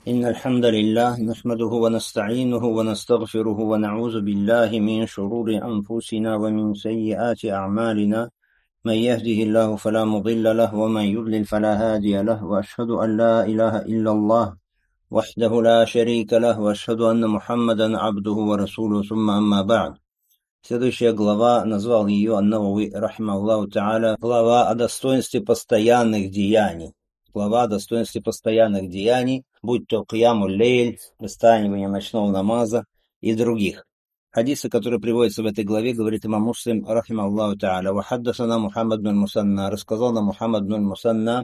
إن الحمد لله نحمده ونستعينه ونستغفره ونعوذ بالله من شرور أنفسنا ومن سيئات أعمالنا. من يهده الله فلا مضل له ومن يضلل فلا هادي له، وأشهد أن لا إله إلا الله وحده لا شريك له، وأشهد أن محمدا عبده ورسوله، ثم أما بعد. Следующая глава, назвал ее ан-Навави рахимахуллаху тааля, глава о достоинстве постоянных деяний. Глава о достоинстве постоянных деяний, будь то киямуль лейль, выстанивание ночного намаза и других. Хадисы, которые приводятся в этой главе, говорит имам Муслим рахимахуллаху тааля: «Ва хаддасана Мухаммад бин Мусанна», рассказал нам Мухаммад бин Мусанна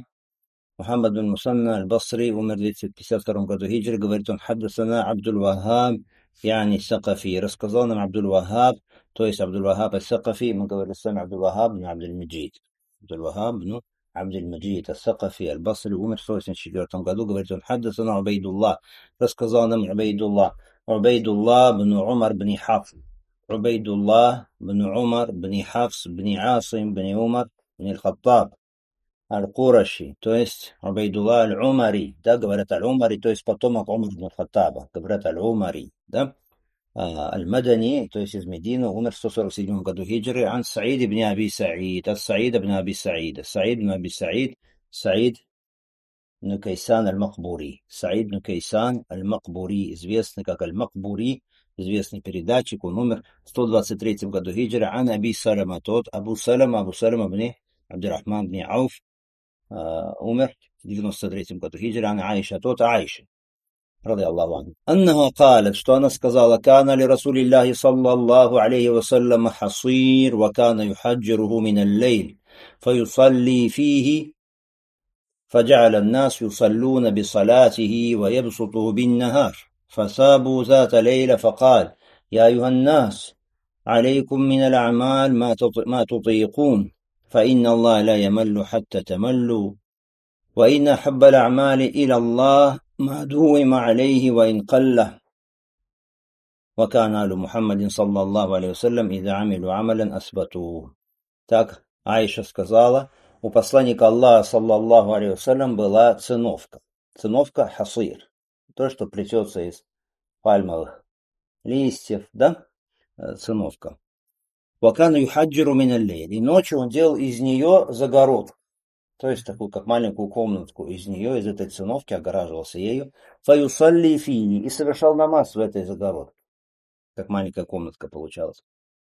аль-Басри, умер в 252 году хиджры, говорит он: «Хаддасана Абдул Вахаб, яни Сакафи», рассказал нам Абдул Вахаб, то есть Абдул Вахаб ас-Сакафи, мы говорили с вами Абдул Вахаб бн Абдуль-Маджид. Абдул Вахаб бн Абдуль-Маджид ас-Сакафи аль-Басри, умер в 184 году, говорит он: «Хаддасана Убайдуллах», рассказал нам Убайдуллах бн Умар бн Хафс, Убайдуллах бн Умар бн Хафс бн Асим бн Умар бн Аль-Хаттаб Аль-Кураши, то есть Убайдуллах Аль-Умари, да, говорят Аль-Умари, то есть потомок Умар бн Хаттаба, говорят Аль-Умари, да. Аль-Мадани, то есть из Медины, умер в 147 году хиджры. Ан Саид ибн Аби Саид, Ас-Саид ибн Аби Саид, Саид ибн Аби Саид, Саид ибн Кайсан Аль-Макбури, Саид ибн Кайсан Аль-Макбури, известный как Аль-Макбури, известный передатчик, он умер в 123 году хиджры. Ан Аби Салама, тот Абу Салама ибн Абдуррахман ибн Ауф, умер в 93 году хиджры. Ан Аиша, тот Аиша رضي الله عنه أنها قالت, что она сказала: كان لرسول الله صلى الله عليه وسلم حصير وكان يحجره من الليل فيصلي فيه فجعل الناس يصلون بصلاته ويبسطه بالنهار فسابوا ذات ليلة فقال: يا أيها الناس عليكم من الأعمال ما تطيقون فإن الله لا يمل حتى تملوا وإن أحب الأعمال إلى الله ما دوم عليه وإن قل وكان آل محمد صلى الله عليه وسلم إذا عملوا عملا أثبتوه. Так Аиша сказала: у посланника Аллаха саллаллаху алейхи вассалям была циновка. Циновка хасир, то, что плетется из пальмовых листьев, да, циновка. Вакана юхаджиру мин аль-лейль, и ночью он делал из нее загородку. То есть такую, как маленькую комнатку, из нее, из этой циновки, огораживался ею. Фаюсалли фини, и совершал намаз в этой загородке. Как маленькая комнатка получалась.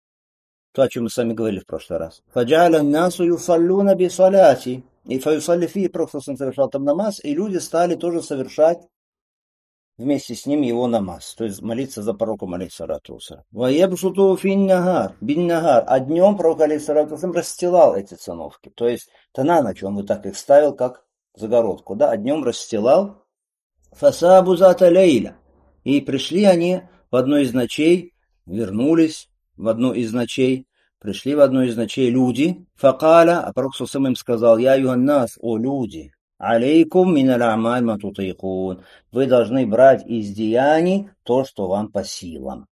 То, о чем мы с вами говорили в прошлый раз. Фаджаля насу юсаллуна би саляти. И фаюсалли фи, просто он совершал там намаз, и люди стали тоже совершать вместе с ним его намаз, то есть молиться за пророком алейхиссалату вассалям. Ваябсуту фин-нагар, бин-нагар, а днем пророк алейхиссалату вассалям расстилал эти циновки, то есть то на ночь он вот так их ставил, как загородку, да, а днем расстилал. Фасабу зата лейля, и пришли они в одну из ночей, вернулись в одну из ночей, пришли в одну из ночей люди, факаля, а пророк саллаллаху алейхи ва саллям сказал: я юханнас, о люди, алейкум миналь а'маль ма тутикун. Вы должны брать из деяний то, что вам по силам.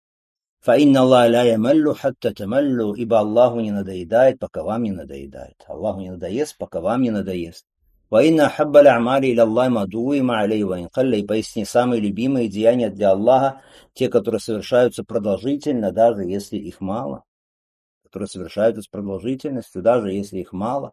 Фа инна Аллаха ла ямаллу хатта тамаллу, ибо Аллаху не надоедает, пока вам не надоедает. Аллаху не надоест, пока вам не надоест. Ва инна ахаббаль а'мали иля Аллахи ма дуима алейхи ва ин қалля, и поистине самые любимые деяния для Аллаха, те, которые совершаются продолжительно, даже если их мало. Которые совершаются с продолжительностью, даже если их мало.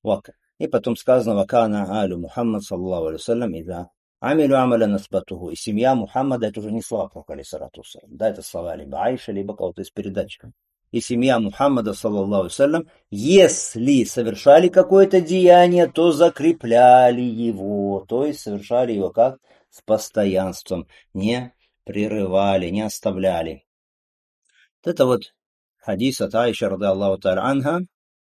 И потом сказано: «Вакана алю Мухаммад саллаллаху алейхи вассалям ида амилю амаля насбатуху». И семья Мухаммада, это уже не слова пророка алейхиссалату вассалям, да, это слова либо Аиша, либо кого-то из передатчиков. И семья Мухаммада саллаллаху алейхи вассалям, если совершали какое-то деяние, то закрепляли его, то есть совершали его как? С постоянством, не прерывали, не оставляли. Вот это вот хадис от Аиши рады Аллаху та'аля анха.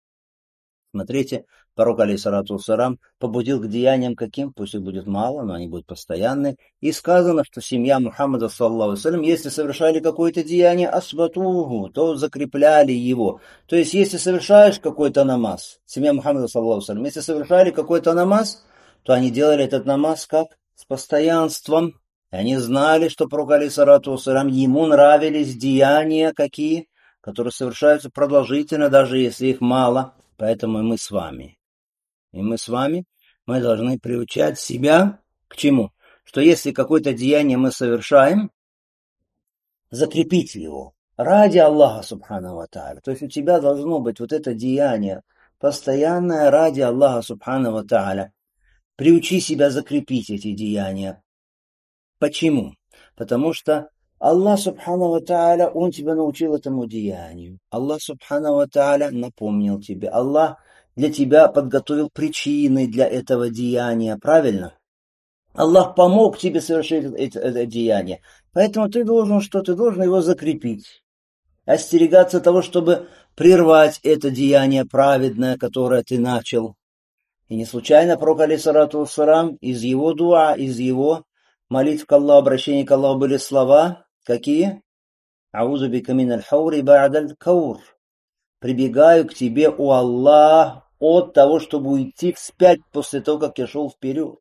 Смотрите, пророк алейхиссалату вассалям побудил к деяниям каким? Пусть их будет мало, но они будут постоянны. И сказано, что семья Мухаммада саллаллаху алейхи вассалям, если совершали какое-то деяние асбатуху, то закрепляли его. То есть, если совершаешь какой-то намаз, семья Мухаммада саллаллаху алейхи вассалям, если совершали какой-то намаз, то они делали этот намаз как? С постоянством. И они знали, что пророк алейхиссалату вассалям, ему нравились деяния какие? Которые совершаются продолжительно, даже если их мало. Поэтому и мы с вами, мы должны приучать себя к чему? что если какое-то деяние мы совершаем, закрепить его ради Аллаха Субхану ва Тааля. То есть у тебя должно быть вот это деяние постоянное ради Аллаха Субхану ва Тааля. Приучи себя закрепить эти деяния. Почему? Потому что Аллах Субхану ва Тааля, Он тебя научил этому деянию. Аллах Субхану ва Тааля напомнил тебе. Аллах для тебя подготовил причины для этого деяния. Правильно? Аллах помог тебе совершить это деяние. Поэтому ты должен что? Ты должен его закрепить. Остерегаться того, чтобы прервать это деяние праведное, которое ты начал. И не случайно пророк, алейхиссалату вассалам, из его дуа, из его молитв к Аллаху, обращения к Аллаху были слова, какие? «Аузу бика миналь хаури ба'даль каур». «Прибегаю к тебе, о Аллах, от того, чтобы уйти вспять после того, как я шел вперед».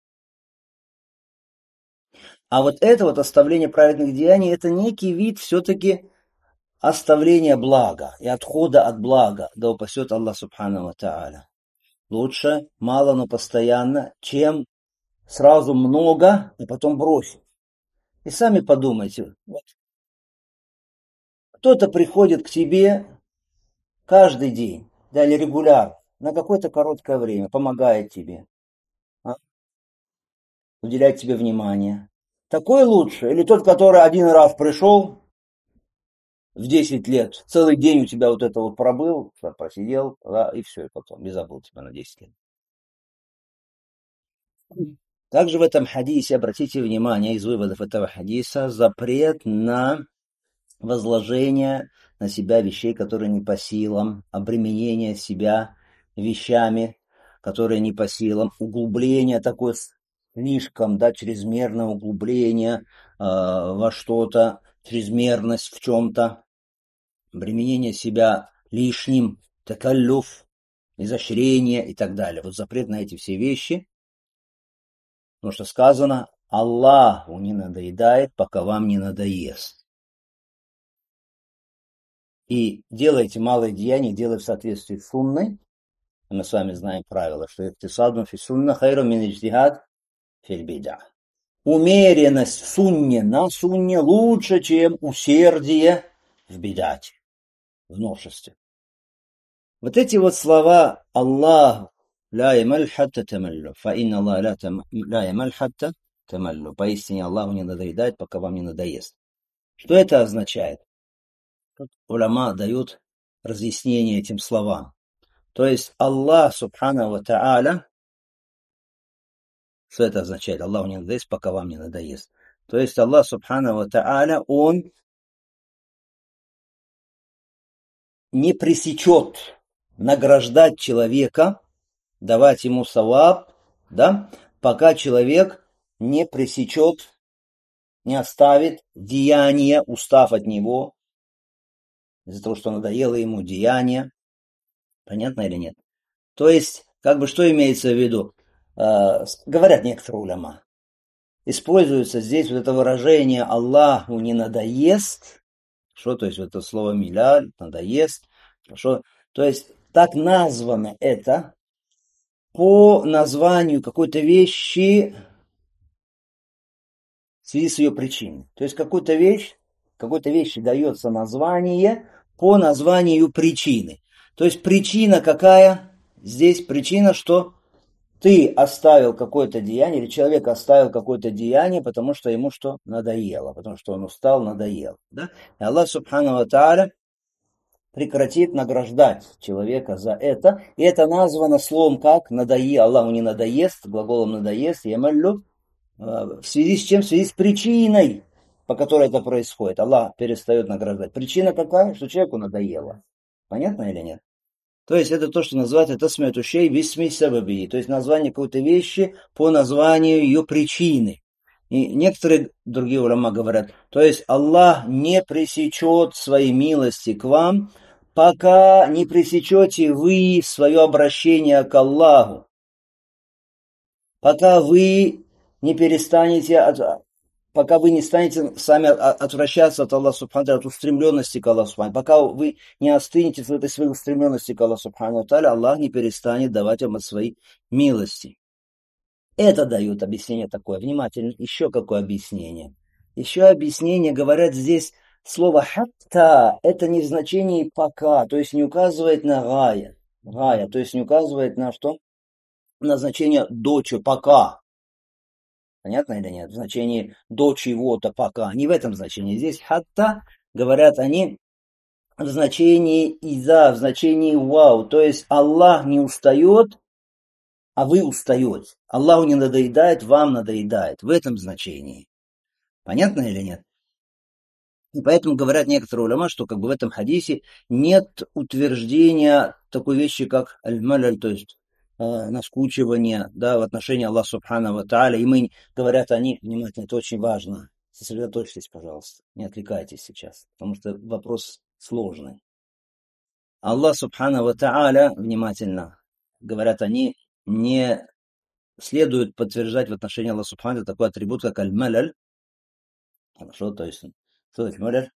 А вот это вот оставление праведных деяний, это некий вид все-таки оставления блага и отхода от блага, да упасет Аллах Субхану ва Тааля. Лучше мало, но постоянно, чем сразу много, и потом бросить. И сами подумайте, вот кто-то приходит к тебе каждый день, да, или регулярно, на какое-то короткое время, помогает тебе, уделяет тебе внимание. Такой лучше? Или тот, который один раз пришел в 10 лет, целый день у тебя вот это вот пробыл, посидел, да, и все, и потом, и забыл тебя на 10 лет. Также в этом хадисе, обратите внимание, из выводов этого хадиса, запрет на возложение на себя вещей, которые не по силам, обременение себя вещами, которые не по силам, углубление такое слишком, да, чрезмерное углубление во что-то, чрезмерность в чем-то, обременение себя лишним, такаллюф, изощрение и так далее. Вот запрет на эти все вещи, потому что сказано, Аллаху не надоедает, пока вам не надоест. И делайте малые деяния, делай в соответствии с сунной. Мы с вами знаем правило, что иктисадун фи сунна хайру мин иджтихад фил бид'а. Умеренность в сунне, на сунне лучше, чем усердие в бидате, в новшестве. Вот эти вот слова Аллах ла ямаль хатта тамаллу, фа инна Аллах ла ямаль хатта тамаллу. Поистине Аллаху не надоедает, пока вам не надоест. Что это означает? Уляма дают разъяснение этим словам. То есть Аллах Субхану ва Тааля, что это означает? Аллаху не надоест, пока вам не надоест. То есть Аллах Субхану ва Тааля, Он не пресечет награждать человека, давать ему саваб, да, пока человек не пресечет, не оставит деяние, устав от него, из-за того, что надоело ему деяние. Понятно или нет? То есть, как бы что имеется в виду? Говорят некоторые уляма. Используется здесь вот это выражение Аллаху не надоест. Что, то есть вот это слово миляль, надоест. Хорошо. То есть так названо это по названию какой-то вещи в связи с ее причиной. То есть какой-то вещи дается название по названию причины. То есть причина какая? Здесь причина, что ты оставил какое-то деяние, или человек оставил какое-то деяние, потому что ему что? Надоело, потому что он устал, надоел. Да? И Аллах Субхану ва Тааля прекратит награждать человека за это. И это названо словом как? Аллаху не надоест, глаголом надоест, ямаллю. В связи с чем? В связи с причиной, по которой это происходит. Аллах перестает награждать. Причина какая? Что человеку надоело. Понятно или нет? То есть это то, что называется тасмияту шей бисми сабаби, то есть название какой-то вещи по названию ее причины. И некоторые другие уляма говорят, то есть Аллах не пресечет своей милости к вам, пока не пресечете вы свое обращение к Аллаху, пока вы не перестанете пока вы не станете сами отвращаться от Аллаха Субхану, от устремленности к Аллаху Субхану, пока вы не остынете в этой своей устремленности к Аллаху Субхану, Аллах не перестанет давать вам от своей милости. Это дают объяснение такое. Внимательно. Еще какое объяснение? Еще объяснение, говорят здесь, слово «хатта» это не в значении «пока», то есть не указывает на «гая». Гая, то есть не указывает на что? На значение «до чего», «пока». Понятно или нет? В значении «до чего-то», «пока». Не в этом значении. Здесь «хатта», говорят они, в значении «иза», в значении «вау». То есть Аллах не устает, а вы устаете. Аллаху не надоедает, вам надоедает. В этом значении. Понятно или нет? И поэтому говорят некоторые уляма, что как бы в этом хадисе нет утверждения такой вещи, как аль-маляль, то есть наскучивание, да, в отношении Аллаха Субхану ва Тааля. И мы, говорят они, внимательно, это очень важно. Сосредоточьтесь, пожалуйста, не отвлекайтесь сейчас, потому что вопрос сложный. Аллах Субхану ва Тааля, внимательно, говорят они, не следует подтверждать в отношении Аллаха Субхану такой атрибут, как аль-маляль. Хорошо, то есть, что такое маляль?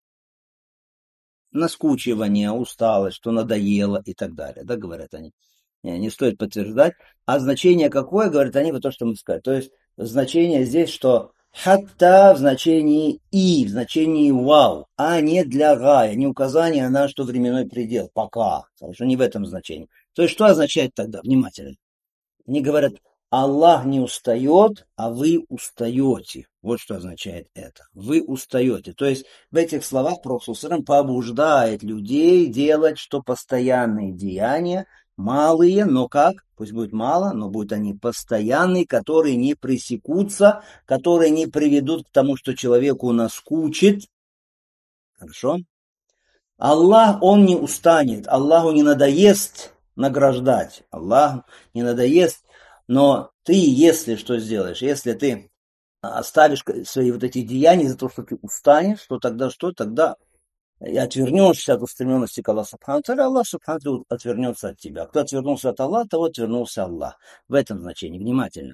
Наскучивание, усталость, что надоело и так далее, да, говорят они. Не стоит подтверждать. А значение какое, говорят они, вот то, что мы сказали. То есть значение здесь, что хатта в значении и, в значении вау, а не для гая, не указание на что временной предел, пока. Хорошо, не в этом значении. То есть что означает тогда? Внимательно. Они говорят, Аллах не устает, а вы устаете. Вот что означает это. Вы устаете. То есть в этих словах Пророк ﷺ побуждает людей делать, что постоянные деяния, малые, но как? Пусть будет мало, но будут они постоянные, которые не пресекутся, которые не приведут к тому, что человеку наскучит. Хорошо? Аллах, он не устанет, Аллаху не надоест награждать, Аллаху не надоест, но ты, если что сделаешь, если ты оставишь свои вот эти деяния за то, что ты устанешь, то тогда что? Тогда и отвернешься от устремленности к Аллаху Субхану Тааля, Аллах Субхану Тааля отвернется от тебя. Кто отвернулся от Аллаха, того отвернулся Аллах. В этом значении, внимательно.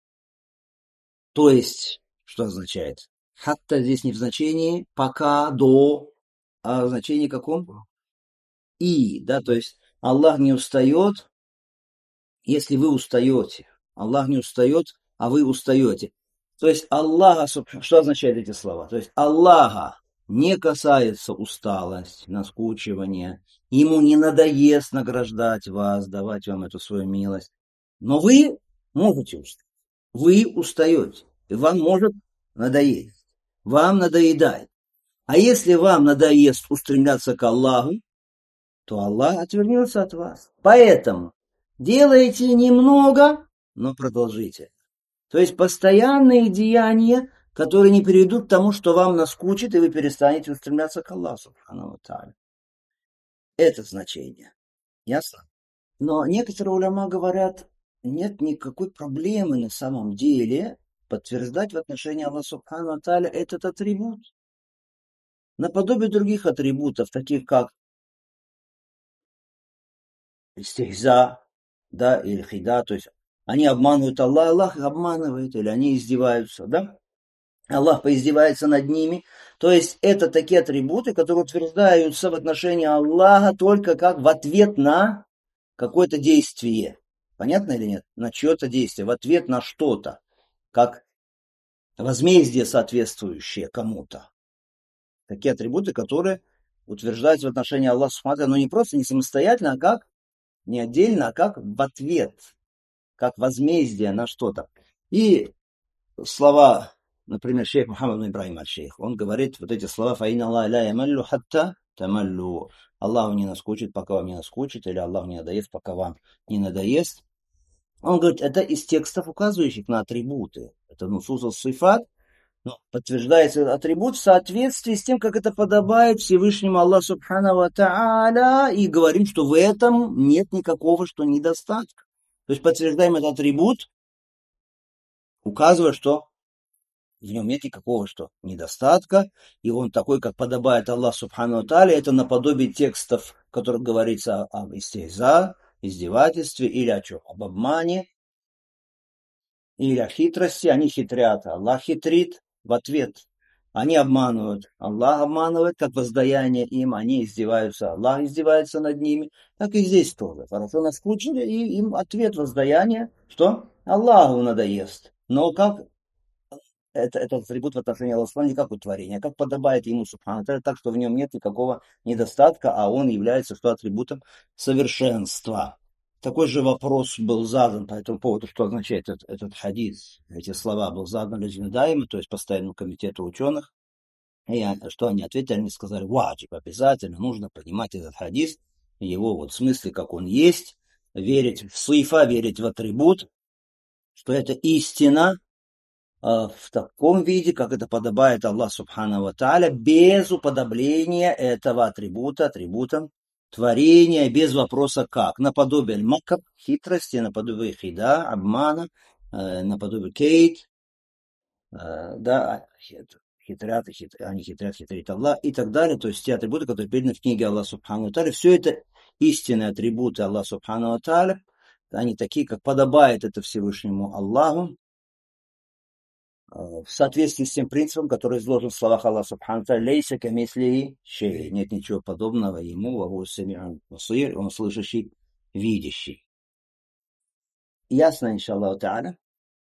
То есть, что означает? Хатта здесь не в значении пока, до, а в значении каком? И, да, то есть Аллах не устает, если вы устаете. Аллах не устает, а вы устаете. То есть Аллаха, что означают эти слова? То есть Аллаха не касается усталость, наскучивания. Ему не надоест награждать вас, давать вам эту свою милость. Но вы можете устать. Вы устаете. И вам может надоесть. Вам надоедает. А если вам надоест устремляться к Аллаху, то Аллах отвернется от вас. Поэтому делайте немного, но продолжите. То есть постоянные деяния, которые не приведут к тому, что вам наскучит, и вы перестанете устремляться к Аллаху Субхану ва Тааля. Это значение. Ясно? Но некоторые уляма говорят, нет никакой проблемы на самом деле подтверждать в отношении Аллаха Субхану ва Тааля этот атрибут. Наподобие других атрибутов, таких как истихза, да, или хида, то есть они обманывают Аллаха, Аллах их обманывает, или они издеваются, да? Аллах поиздевается над ними. То есть это такие атрибуты, которые утверждаются в отношении Аллаха только как в ответ на какое-то действие. Понятно или нет? На чье-то действие, в ответ на что-то, как возмездие соответствующее кому-то. Такие атрибуты, которые утверждаются в отношении Аллаха, но не просто, не самостоятельно, а как не отдельно, а как в ответ, как возмездие на что-то. И слова, например, шейх Мухаммад Ибрахим аль-Шейх, он говорит вот эти слова «Фаин Аллах ля ямаллю хатта тамаллю». Аллах не наскучит, пока вам не наскучит, или Аллах не надоест, пока вам не надоест. Он говорит, это из текстов, указывающих на атрибуты. Это нусус сифат, но подтверждается этот атрибут в соответствии с тем, как это подобает Всевышнему Аллаху Субхану ва Тааля, и говорим, что в этом нет никакого что недостатка. То есть подтверждаем этот атрибут, указывая, что в нем нет никакого что недостатка, и он такой, как подобает Аллаху Субхану ва Тааля. Это наподобие текстов, в которых говорится об истихза, издевательстве или о чем? Об обмане или о хитрости. Они хитрят, Аллах хитрит в ответ. Они обманывают, Аллах обманывает, как воздаяние им, они издеваются, Аллах издевается над ними. Так и здесь тоже. Хорошо наскучили, и им ответ воздаяние, что? Аллаху надоест. Но как этот атрибут в отношении Аллаха не как у творения, а как подобает ему субхану тааля, так что в нем нет никакого недостатка, а он является что атрибутом совершенства. Такой же вопрос был задан по этому поводу, что означает этот хадис. Эти слова был задан Ладжинадаиму, то есть постоянному комитету ученых. И что они ответили? Они сказали, ваджиб, обязательно нужно понимать этот хадис, его вот в смысле, как он есть, верить в сифа, верить в атрибут, что это истина, в таком виде, как это подобает Аллах Субхану ва Тааля, без уподобления этого атрибута атрибутом творения, без вопроса как. Наподобие макаб, хитрости, наподобие хида, обмана, наподобие кейт, да, хитрят, они хитрят, хитрит Аллах и так далее. То есть те атрибуты, которые переданы в книге Аллаха Субхану ва Тааля, все это истинные атрибуты Аллаха Субхану ва Тааля, они такие, как подобает это Всевышнему Аллаху, в соответствии с тем принципом, который изложен в словах Аллаха Субхану тааля, лейса камислихи шей, нет ничего подобного ему, ва хуа сами'ун басир, он слышащий, видящий. Ясно, иншаллаху тааля?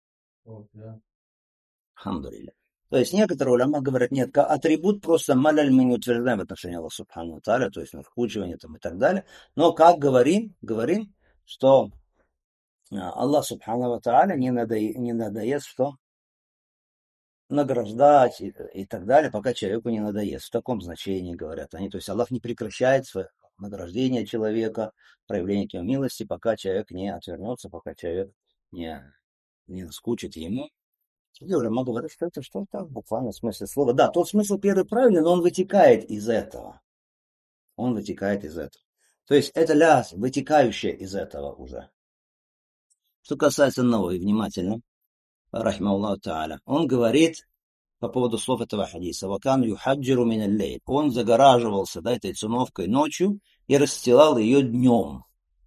Хамдулилля. То есть некоторые уляма говорят, нет, атрибут просто маляль мы не утверждаем в отношении Аллаха Субхану тааля, то есть вкучивание там и так далее, но как говорим, что Аллах Субхану тааля не надоест, что награждать и так далее, пока человеку не надоест. В таком значении говорят они. То есть Аллах не прекращает свое награждение человека, проявление к нему милости, пока человек не отвернется, пока человек не наскучит ему. И уляма говорят, что это что-то в буквальном смысле слова. Да, тот смысл первый правильный, но он вытекает из этого. Он вытекает из этого. То есть это ляс, вытекающее из этого уже. Что касается Навави, внимательно, рахимахуллаху тааля, он говорит по поводу слов этого хадиса. «Вакан юхаджиру мин аллейл». Он загораживался этой циновкой ночью и расстилал ее днем.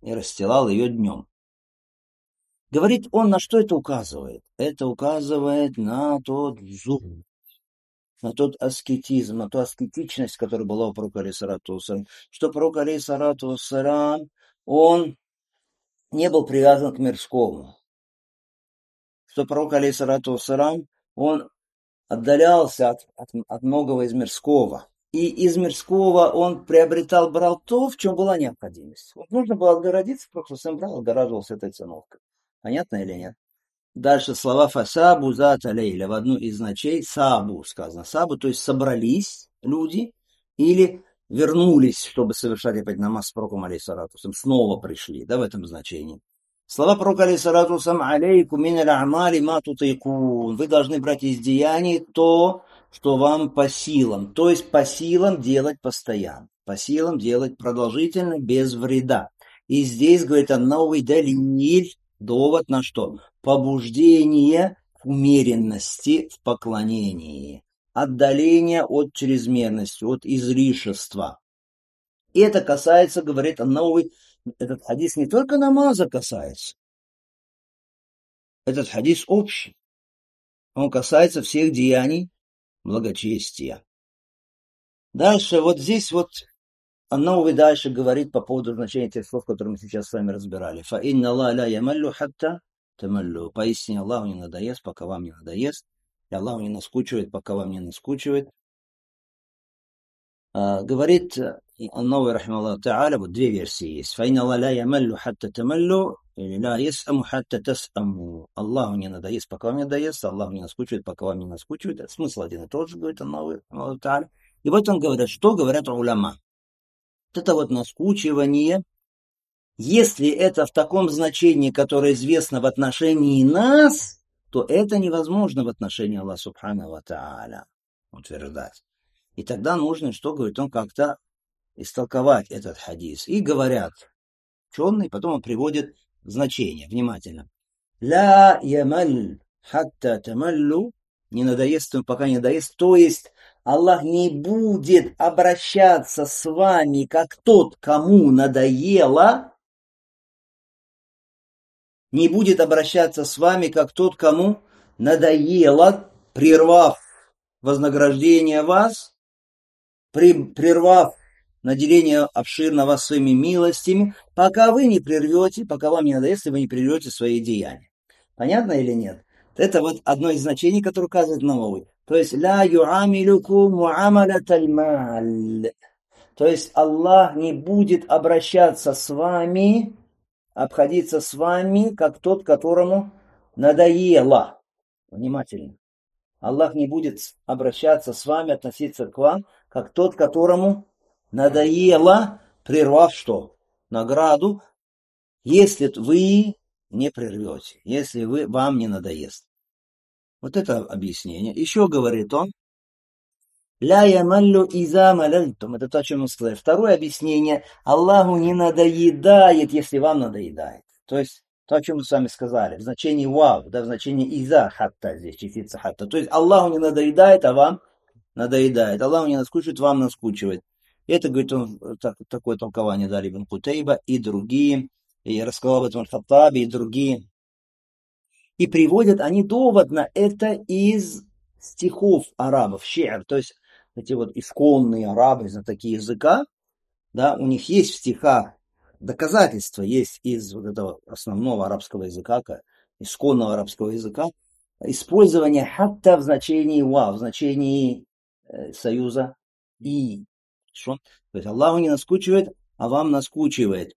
Говорит он, на что это указывает? Это указывает на тот зухд, на тот аскетизм, на ту аскетичность, которая была у пророка алейхиссалату вассалям. Что пророк алейхиссалату вассалям, он не был привязан к мирскому. Что пророк алейхиссалату вассалям, он отдалялся от многого из мирского. И из мирского он брал то, в чем была необходимость. Вот нужно было отгородиться, просто сам брал, отгораживался этой циновкой. Понятно или нет? Дальше слова фасабу зат алейля в одну из ночей сабу сказано. Сабу, то есть собрались люди или вернулись, чтобы совершать опять намаз с пророком алейхиссалату, снова пришли, да, в этом значении. Слова пророка алейхиссалату алейку мин аль-амали ма тутайкун. Вы должны брать из деяний то, что вам по силам. То есть по силам делать постоянно. По силам делать продолжительно, без вреда. И здесь, говорит, новый далиль, довод на что? Побуждение к умеренности в поклонении. Отдаление от чрезмерности, от излишества. И это касается, говорит новый, этот хадис не только намаза касается. Этот хадис общий. Он касается всех деяний благочестия. Дальше, вот здесь вот Ан-Навави дальше говорит по поводу значения тех слов, которые мы сейчас с вами разбирали. Фа инна Аллах ла ямаллю хатта тамаллю. Поистине Аллаху не надоест, пока вам не надоест. И Аллаху не наскучивает, пока вам не наскучивает. Говорит Ан-Навави рахимахуллаху тааля, вот две версии есть. Фа инна Аллах ла ямаллю хатта тамаллю, или ла ясаму хатта тасаму. Аллаху не надоест, пока вам не надоест. Аллаху не наскучивает, пока вам не наскучивает. Смысл один и тот же, говорит Ан-Навави рахимахуллаху тааля. И вот он говорит, что говорят уляма. Вот это вот наскучивание, если это в таком значении, которое известно в отношении нас, то это невозможно в отношении Аллаха Субхану ва Тааля утверждать. И тогда нужно, что говорит он, как-то истолковать этот хадис. И говорят ученые, потом он приводит значение, внимательно. Ла ямаль хатта тамаллю, не надоест, пока не надоест, то есть Аллах не будет обращаться с вами, как тот, кому надоело, не будет обращаться с вами, как тот, кому надоело, прервав вознаграждение вас, прервав наделение обширно вас своими милостями, пока вы не прервете, пока вам не надоест, и вы не прервете свои деяния. Понятно или нет? Это вот одно из значений, которое указывает на Навави. То есть, ля юамилюку муамалят аль-маль. То есть, Аллах не будет обращаться с вами, обходиться с вами, как тот, которому надоело. Внимательно. Аллах не будет обращаться с вами, относиться к вам, как тот, которому надоело, прервав что? Награду, если вы не прервете, если вам не надоест. Вот это объяснение. Еще говорит он, ля ямаллю иза маляльтум. Это то, о чем мы сказали. Второе объяснение. Аллаху не надоедает, если вам надоедает. То есть, то, о чем мы с вами сказали. В значении вав, да, в значении иза хатта здесь, частица хатта. То есть, Аллаху не надоедает, а вам надоедает. Аллаху не наскучивает, вам наскучивает. Это, говорит он, такое толкование дали Ибн Кутейба и другие. И рассказал об этом Аль-Хаттаби и другие. И приводят они довод на это из стихов арабов, ши'р, то есть эти вот исконные арабы, знатоки языка, да, у них есть в стихах доказательства, есть из вот этого основного арабского языка, исконного арабского языка, использование хатта в значении ва, в значении союза и. Что? То есть Аллаху не наскучивает, а вам наскучивает.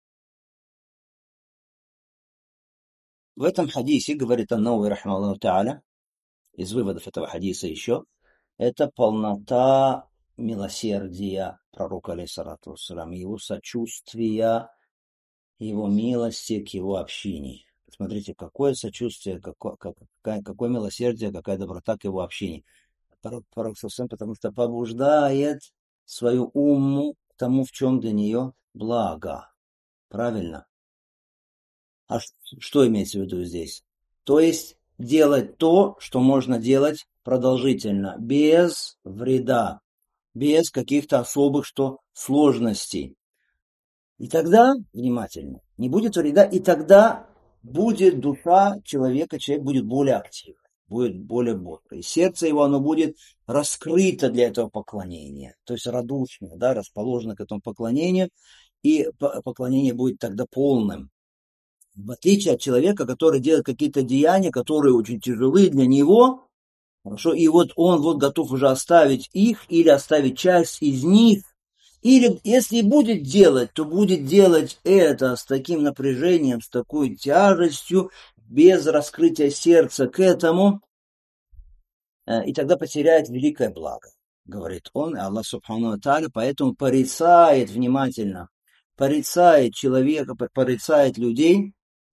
В этом хадисе, говорит Ан-Навави рахимахуллаху та'аля, из выводов этого хадиса еще, это полнота милосердия пророка, алейхиссалату вассалям, его сочувствия, его милости к его общине. Смотрите, какое сочувствие, какое милосердие, какая доброта к его общине. Пророк совсем, потому что побуждает свою умму к тому, в чем для нее благо. Правильно? А что имеется в виду здесь? То есть делать то, что можно делать продолжительно, без вреда, без каких-то особых сложностей. И тогда, внимательно, не будет вреда, и тогда будет душа человека, человек будет более активным, будет более бодрый. Сердце его, оно будет раскрыто для этого поклонения, то есть радушно, да, расположено к этому поклонению, и поклонение будет тогда полным. В отличие от человека, который делает какие-то деяния, которые очень тяжелые для него, хорошо, и вот он вот готов уже оставить их или оставить часть из них, или если будет делать, то будет делать это с таким напряжением, с такой тяжестью, без раскрытия сердца к этому, и тогда потеряет великое благо, говорит он, и Аллах Субхану ва Тааля, поэтому порицает внимательно, порицает человека, порицает людей,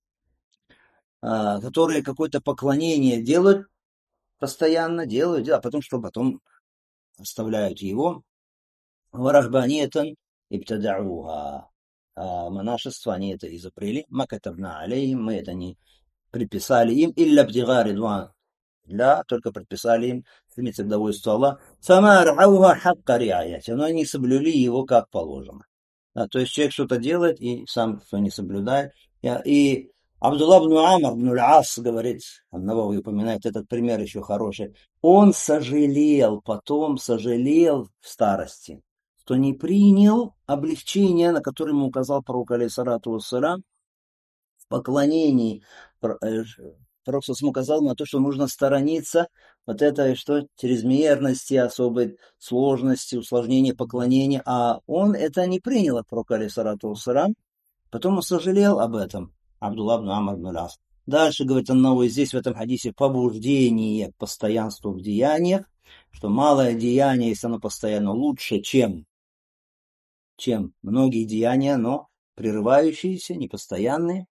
которые какое-то поклонение делают, постоянно делают, а потом оставляют его. Варахбаниятан ибтадауха. Монашество они это изобрели. Макатабна алейхим, мы это не приписали им. Илля бдига ридван. Только предписали им стремиться к довольству Аллаха. Фама рауха хакка риаяти. Но они соблюли его как положено. То есть человек что-то делает и сам что не соблюдает. И Абдулла ибн Амр ибн аль-Ас говорит, Ан-Навави упоминает этот пример еще хороший. Он потом сожалел в старости, что не принял облегчение, на которое ему указал пророк, алейхиссалату вассалям, в поклонении. Пророк указал на то, что нужно сторониться вот этой чрезмерности, особой сложности, усложнения поклонения, а он это не принял от пророка, алейхиссалату вассалям, потом он сожалел об этом. Абдулла ибн Амр ибн аль-Ас. Дальше, говорит Ан-Навави, здесь в этом хадисе побуждение к постоянству в деяниях, что малое деяние, если оно постоянно, лучше, чем многие деяния, но прерывающиеся, непостоянные.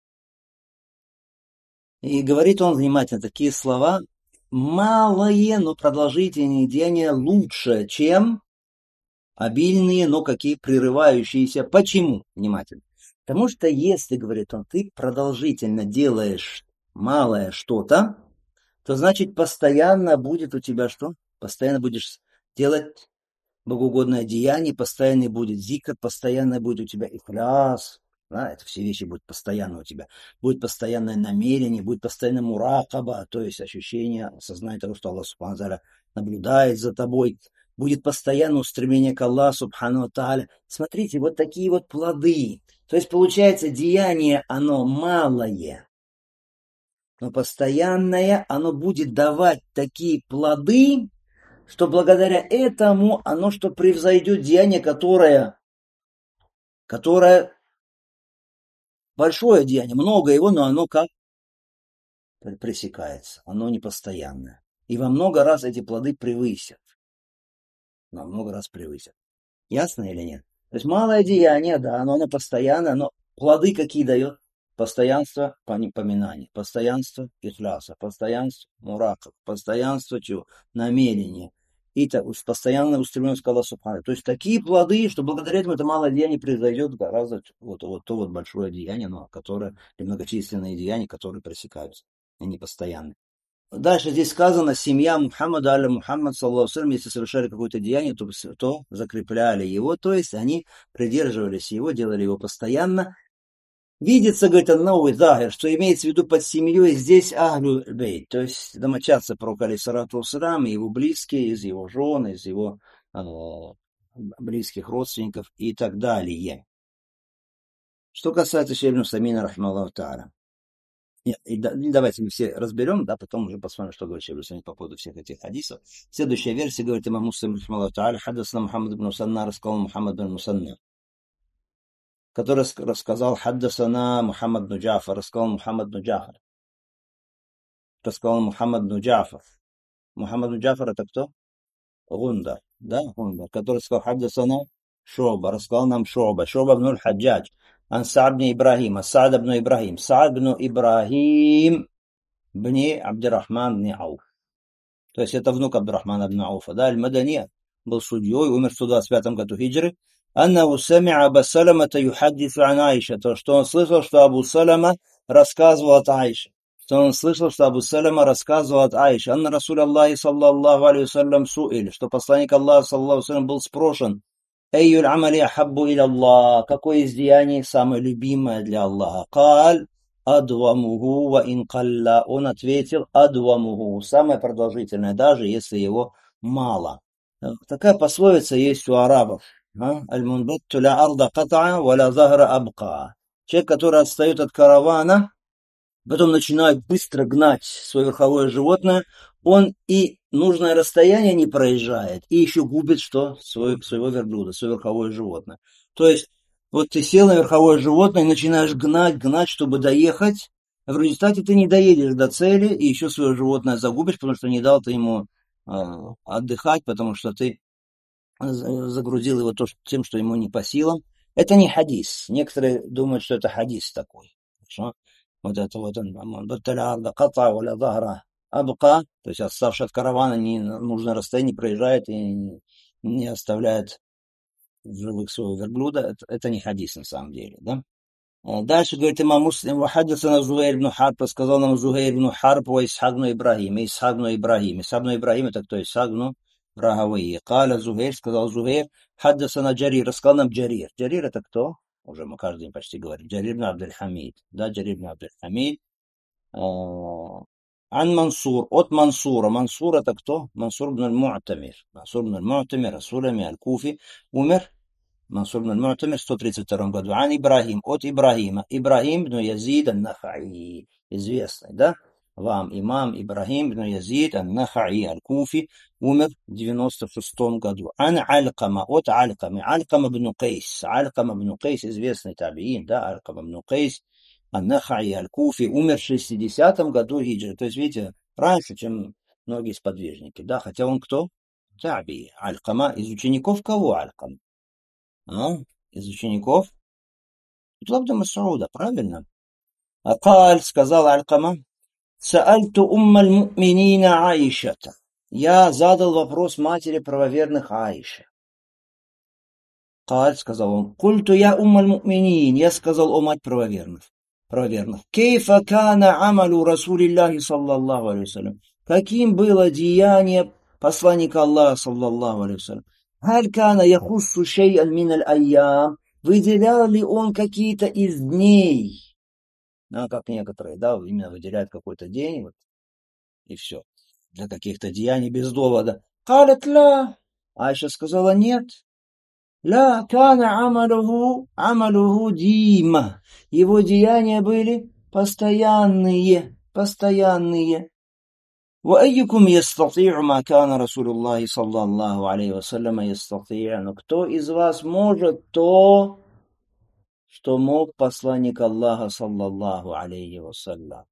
И говорит он внимательно такие слова: малое, но продолжительные деяния лучше, чем обильные, но какие прерывающиеся. Почему? Внимательно. Потому что если, говорит он, ты продолжительно делаешь малое что-то, то значит постоянно будет у тебя что? Постоянно будешь делать богоугодное деяние, постоянно будет зикр, постоянно будет у тебя ихляс. Да, это все вещи будут постоянно у тебя. Будет постоянное намерение, будет постоянно муракаба, то есть ощущение, осознание того, что Аллах Субхану ва Тааля наблюдает за тобой. Будет постоянное устремление к Аллаху Субхану ва Тааля. Смотрите, вот такие вот плоды. То есть получается деяние, оно малое. Но постоянное, оно будет давать такие плоды, что благодаря этому оно что превзойдет деяние, которое большое деяние, много его, но оно как пресекается, оно не постоянное. И во много раз эти плоды превысят. Во много раз превысят. Ясно или нет? То есть малое деяние, да, оно постоянное, но плоды какие дает? Постоянство поминания, постоянство ихляса, постоянство муракаб, постоянство чего? Намерения. И так, постоянная устремленность к Аллаху Субхану. То есть такие плоды, что благодаря этому это малое деяние произойдет гораздо то большое деяние, но которое, или многочисленные деяния, которые пресекаются, они постоянны. Дальше здесь сказано, семья Мухаммада, аля Мухаммад, саллаху алейхи, если совершали какое-то деяние, то закрепляли его, то есть они придерживались его, делали его постоянно. Видится, говорит, новый захир, что имеется в виду под семьей здесь Ахлю Бейт, то есть домочадцы пророка алейхиссалату вассалям, его близкие, из его жен, из его близких родственников и так далее. Что касается Шейб Самина, рахмаллаху тааля. Давайте мы все разберем, да, потом уже посмотрим, что говорит Шейх по поводу всех этих хадисов. Следующая версия говорит имам Муслим, рахмаллаху тааля, хаддасна Мухаммад ибн Мусанна, рассказал Мухаммад ибн Мусанна, который рассказал хаддасана Мухаммад ибн Джафар, рассказал Мухаммад ибн Джафар, рассказал Мухаммад ибн Джафар. Мухаммад ибн Джафар это кто? Гундар, да, Гундар, который сказал хаддасана Шуба, рассказал нам Шуба ибн аль-Хаджадж. عن سعد بن إبراهيم سعد بن إبراهيم سعد بن إبراهيم بن عبد الرحمن بن عوف. То есть это внук Абдурахмана ибн Ауфа, да, аль-Мадани, был судьей, умер в 125 году хиджры. Аннаху сами'а Аба Саламата юхаддису ан Аиша, то, что он слышал, что Абу Салама рассказывал от Аиши. Что он слышал, что Абу Салама рассказывал от Аиши. Анна Расуль Аллахи саллаллаху алейхи вассалям су'иль, что посланник Аллаха саллаллаху алейхи вассалям был спрошен. Эйюль амали ахаббу иля Аллах, какое из деяний самое любимое для Аллаха? Каль адвамуху ва инкалла. Он ответил адвамуху, самое продолжительное, даже если его мало. Такая пословица есть у арабов. Аль-мунбатту ля арда катаа ва ля захра абка. Человек, который отстает от каравана, потом начинает быстро гнать свое верховое животное, он и нужное расстояние не проезжает, и еще губит что? Своего верблюда, свое верховое животное. То есть, вот ты сел на верховое животное и начинаешь гнать, чтобы доехать, а в результате ты не доедешь до цели, и еще свое животное загубишь, потому что не дал ты ему отдыхать, потому что ты загрузил его тем, что ему не по силам. Это не хадис. Некоторые думают, что это хадис такой. Хорошо? Вот это вот он, абка, то есть отставший от каравана нужное расстояние проезжает и не оставляет в живых своего верблюда. Это не хадис на самом деле, да? Дальше говорит имам Муслим, вахаддасана Зухайр ибн Харб, сказал нам Зухайр ибн Харб, ва Исхак ибн Ибрахим, Исхак ибн Ибрахим. Исхак ибн Ибрахим это кто? Исхак ибн Рахавайи. Каля Зухайр, сказал Зухайр, хаддасана Джарир, рассказал нам Джарир. Джарир это кто? Уже мы каждый день почти говорим. Джарир ибн Абдуль-Хамид. Да, Джарир ибн Абдуль-Хамид. Ан Мансур, от Мансура. Мансур это кто? Мансур ибн аль-Му'тамир. Мансур ибн аль-Му'тамир, Расулями, Аль-Куфи, умер Мансур ибн аль-Му'тамир в 132 году. Ан Ибрахим, от Ибрахима. Ибрахим ибн Язид ан-Нахаи. Известный, да? Вам имам Ибрахим ибн Язид ан-Нахаи, Аль-Куфи, умер в 96 году. Ан Алькама, от Альками. Алькама ибн Кайс. Алькама ибн Кайс, известный табиин, да? Алькама ибн Кайс ан-Нахаи, Аль-Куфи, умер в 60 году хиджры. То есть, видите, раньше, чем многие сподвижники, да? Хотя он кто? Таби. Алькама. Из учеников кого Алькама? Из учеников Абдулла Мас'уда, правильно? Акаль, сказал Алькама, Саальту уммаль му'минина Аишата. Я задал вопрос матери правоверных Аише. Каль, сказал он, Культу я уммаль му'минин. Я сказал, о мать правоверных. Кейфа кана амалу Расулиллахи саллаллаху алейхи вассалям. Каким было деяние посланника Аллаха саллаллаху алейхи вассалям? Халь кана яхуссу шей'ан миналь айям. Выделял ли он какие-то из дней? Как некоторые, да, именно выделяют какой-то день, вот, и все. Для каких-то деяний без довода. Калят ла. Айша сказала нет. Ла кана амалуху дима. Его деяния были постоянные. постоянные. وأيكم يستطيع ما كان رسول الله صلى الله عليه وسلم يستطيع. Но кто из вас может то, что мог посланник Аллаха саллаллаху алейхи вассалям?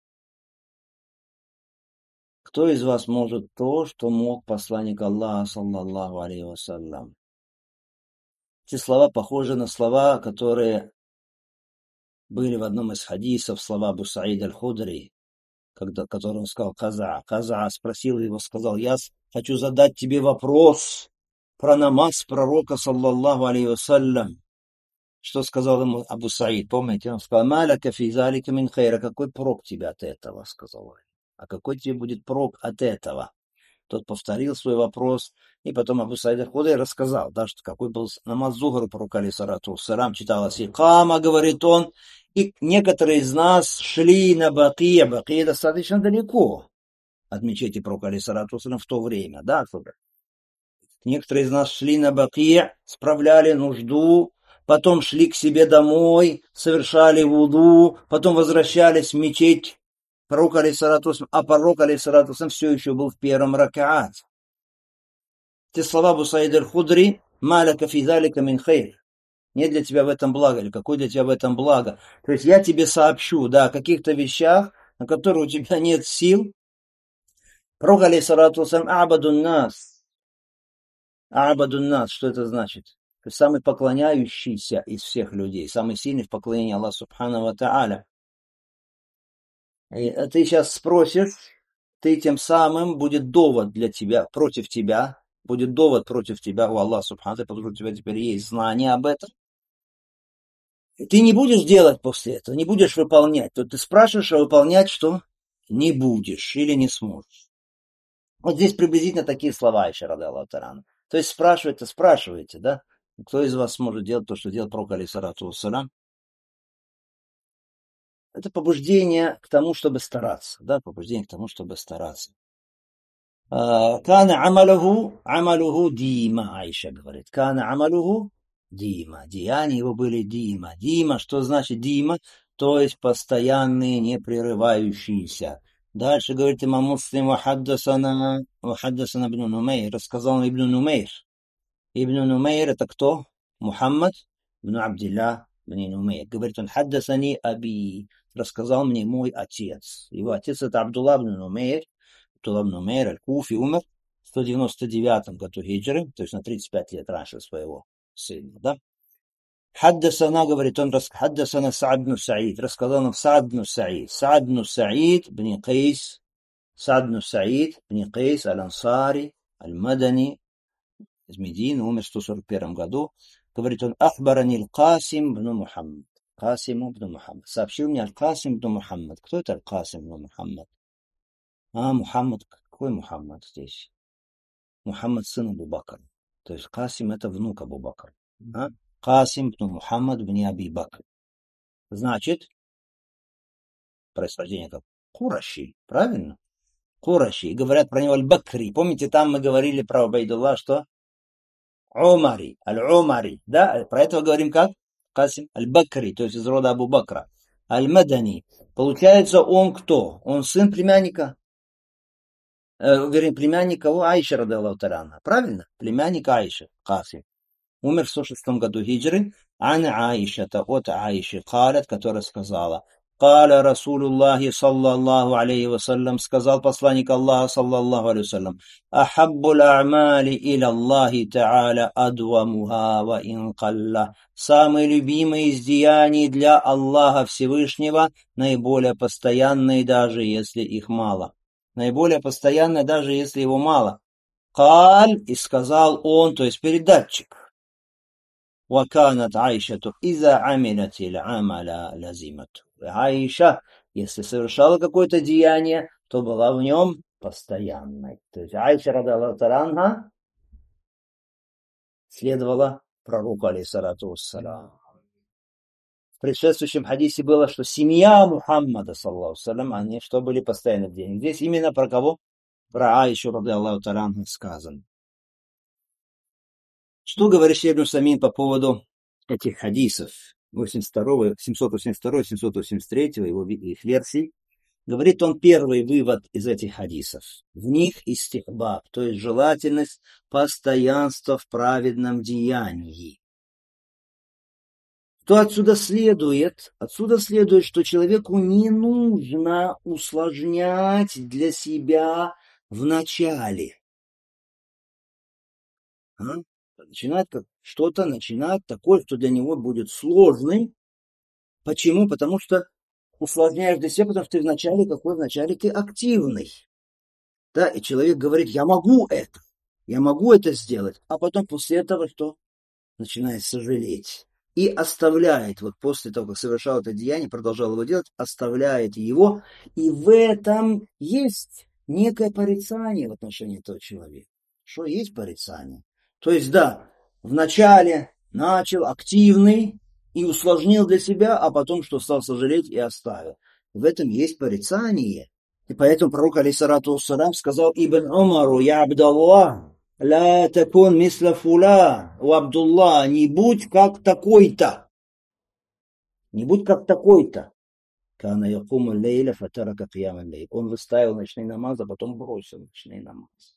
Кто из вас может то, что мог посланник Аллаха саллаллаху алейхи вассалям? Эти слова похожи на слова, которые были в одном из хадисов, слова Абу Саида аль-Худри, который он сказал Каза. Каза спросил его, сказал: я хочу задать тебе вопрос про намаз пророка, саллаллаху алейхи вассалям. Что сказал ему Абу Саид? Помните, он сказал: маляка фи залика мин хайра. Какой прок тебе от этого? Сказал он. А какой тебе будет прок от этого? Тот повторил свой вопрос, и потом Абу Саид аль-Худри рассказал, да, что какой был намаз Зухр пророка алейхиссалату вассалям, читалась икама, говорит он, и некоторые из нас шли на Бакия. Бакия достаточно далеко от мечети пророка алейхиссалату вассалям в то время, да, чтобы некоторые из нас шли на Бакия, справляли нужду, потом шли к себе домой, совершали вуду, потом возвращались в мечеть пророка алейхиссалату вассалям, а пророк алейхиссалату вассалям все еще был в первом ракаате. Те слова Абу Саида аль-Худри: маляка фи залика мин хайр. Нет для тебя в этом блага, или какое для тебя в этом благо. То есть я тебе сообщу, да, о каких-то вещах, на которые у тебя нет сил. Пророк алейхиссалату вассалям абадун нас. Абадун нас, что это значит? То есть самый поклоняющийся из всех людей, самый сильный в поклонении Аллаху субхану ва тааля. И ты сейчас спросишь, ты тем самым будет довод для тебя, против тебя, будет довод против тебя у Аллаха субхану ва тааля, потому что у тебя теперь есть знание об этом. И ты не будешь делать после этого, не будешь выполнять. То ты спрашиваешь, а выполнять что? Не будешь или не сможешь. Вот здесь приблизительно такие слова еще радаллаху та'аля. То есть спрашиваете, да? Кто из вас сможет делать то, что делал пророк алейхиссалату вассалям? Это побуждение к тому, чтобы стараться, да, побуждение к тому, чтобы стараться. Кана амалуху дима, Аиша говорит. Кана амалуху дима. Деяния его были дима. Дима, что значит дима? То есть постоянные, непрерывающиеся. Дальше говорит имам Муслим: вахаддасана ибн Нумейр. Рассказал ибн Нумейр. Ибн Нумейр это кто? Мухаммад ибн Абдилля ибн Нумейр. Говорит он: хаддасани аби. Рассказал мне мой отец. Его отец это Абдулла ибн Нумейр. Абдулла ибн Нумейр аль-Куфи умер в 199 году хиджры, то есть на 35 лет раньше своего сына, да? Хаддасана, говорит он, хаддасана Саад бн Саид. Рассказал нам Саад бн Саид. Саад бн Саид бн Кайс. Саад бн Саид бн Кайс аль-Ансари аль-Мадани из Медины, умер в 141 году. Говорит он: ахбарани аль-Касим бн Мухаммад. Касим бн Мухаммад. Сообщил мне аль-Касим бн Мухаммад. Кто это аль-Касим бн Мухаммад? Мухаммад. Какой Мухаммад здесь? Мухаммад сын Абу Бакра. То есть Касим это внук Абу Бакра. Касим бн Мухаммад бн Аби Бакр. Значит, происхождение как Кураши, правильно? Кураши. И говорят про него аль-Бакри. Помните, там мы говорили про Убайдулла, что? Умари, аль-Умари. Да, про этого говорим как? Касим аль-Бакри, то есть из рода Абу Бакра. Аль-Мадани. Получается, он кто? Он сын племянника? Вернее, племянник кого? Аиша радаллаху та'аля. Правильно? Племянник Аиши, Касим. Умер в 106 году хиджры. Ана Аиша-то от Аиши, Калят, которая сказала: Каля Расулуллахи саллаллаху алейхи вассалям, сказал посланник Аллаха саллаллаху алейхи вассалям: Ахаббуль а'мали иля Аллахи та'аля адвамуха ва ин калла. Самые любимые из деяний для Аллаха Всевышнего, наиболее постоянные, даже если их мало. Наиболее постоянное, даже если его мало. Каль, и сказал он, то есть передатчик. وكانت عائشة إذا عملت العمل لزمته. Аиша, если совершала какое-то деяние, то была в нем постоянной. То есть Аиша радаллаху та'аля следовала пророку алейхиссалату вассалям. В предшествующем хадисе было, что семья Мухаммада, саллаллаху алейхи, они что были постоянно в день. Здесь именно про кого? Про Аишу радаллаху та'аля сказано. Что говорит Шейх ибн Усаймин по поводу этих хадисов 82, 782, 783 их версий? Говорит он первый вывод из этих хадисов. В них истихбаб, то есть желательность постоянства в праведном деянии. Что отсюда следует? Отсюда следует, что человеку не нужно усложнять для себя в начале. Начинать как что-то, начинать такое, что для него будет сложным. Почему? Потому что усложняешь для себя, потому что ты вначале ты активный. Да, и человек говорит, я могу это сделать, а потом после этого что? Начинает сожалеть. И оставляет, вот после того, как совершал это деяние, продолжал его делать, оставляет его. И в этом есть некое порицание в отношении этого человека. Что есть порицание? То есть, да, вначале начал активный и усложнил для себя, а потом что стал сожалеть и оставил. В этом есть порицание. И поэтому пророк, алейхиссалату вассалям, сказал Ибн Умару, я Абдаллах, لا تكون مثل فلان وعبد الله, не будь как такой-то. Не будь как такой-то. كان يقوم الليل فترك قيام الليل. Он выставил ночные намазы, а потом бросил ночные намазы.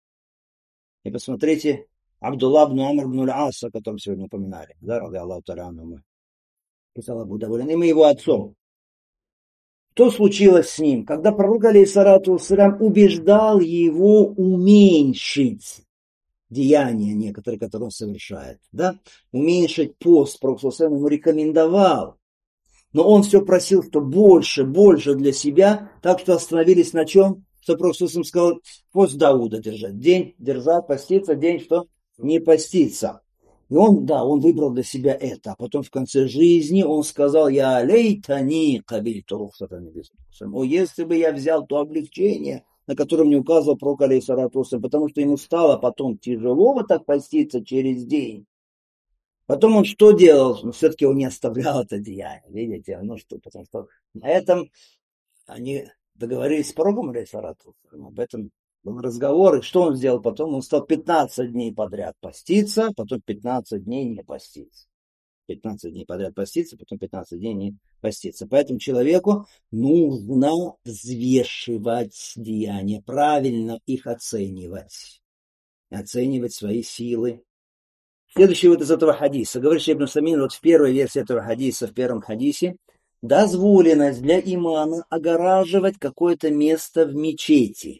И посмотрите, Абдулла ибн Амр ибн аль-Ас, о котором сегодня упоминали, да, ради Аллаху та'аля анху, писал Абу Давуд, и мы его отцом. Что случилось с ним? Когда пророк, алейхиссалату вассалям, убеждал его уменьшить деяния некоторые, которые он совершает, да, уменьшить пост, пророк ему рекомендовал, но он все просил, что больше для себя, так что остановились на чем? Что пророк сказал, пост Дауда держать, день держать, поститься, день что? Не поститься. И он выбрал для себя это, а потом в конце жизни он сказал, я лейтани кабильту рухсатан небесным. О, если бы я взял то облегчение, на котором мне указывал пророк, алейхиссалату вассалям, потому что ему стало потом тяжело вот так поститься через день. Потом он что делал? Но все-таки он не оставлял это деяние, видите? Потому что на этом они договорились с пророком, алейхиссалату вассалям, об этом был разговор, и что он сделал потом? Он стал 15 дней подряд поститься, потом 15 дней не поститься. 15 дней подряд поститься, потом 15 дней не поститься. Поэтому человеку нужно взвешивать деяния, правильно их оценивать. Оценивать свои силы. Следующий вот из этого хадиса. Говорит Шейх ибн Самин, вот в первой версии этого хадиса, в первом хадисе, дозволенность для имама огораживать какое-то место в мечети.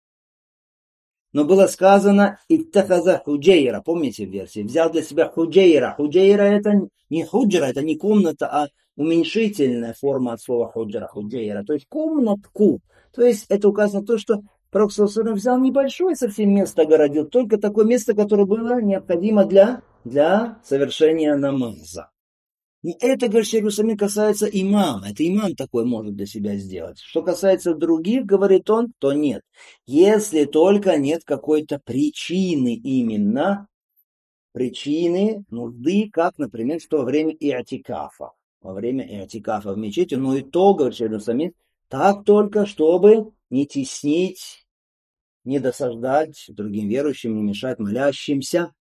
Но было сказано «Иттахаза худжейра», помните в версии? Взял для себя худжейра. Худжейра это не худжра, это не комната, а уменьшительная форма от слова худжра, худжейра. То есть комнатку. То есть это указано то, что пророк саллаллаху взял небольшое совсем место, огородил, только такое место, которое было необходимо для совершения намаза. И это, говорит Шейх ибн Самин, касается имама. Это имам такой может для себя сделать. Что касается других, говорит он, то нет. Если только нет какой-то причины именно, причины нужды, как, например, что во время иатикафа. Во время иатикафа в мечети, но и то, говорит Шейх ибн Самин, так только, чтобы не теснить, не досаждать другим верующим, не мешать молящимся.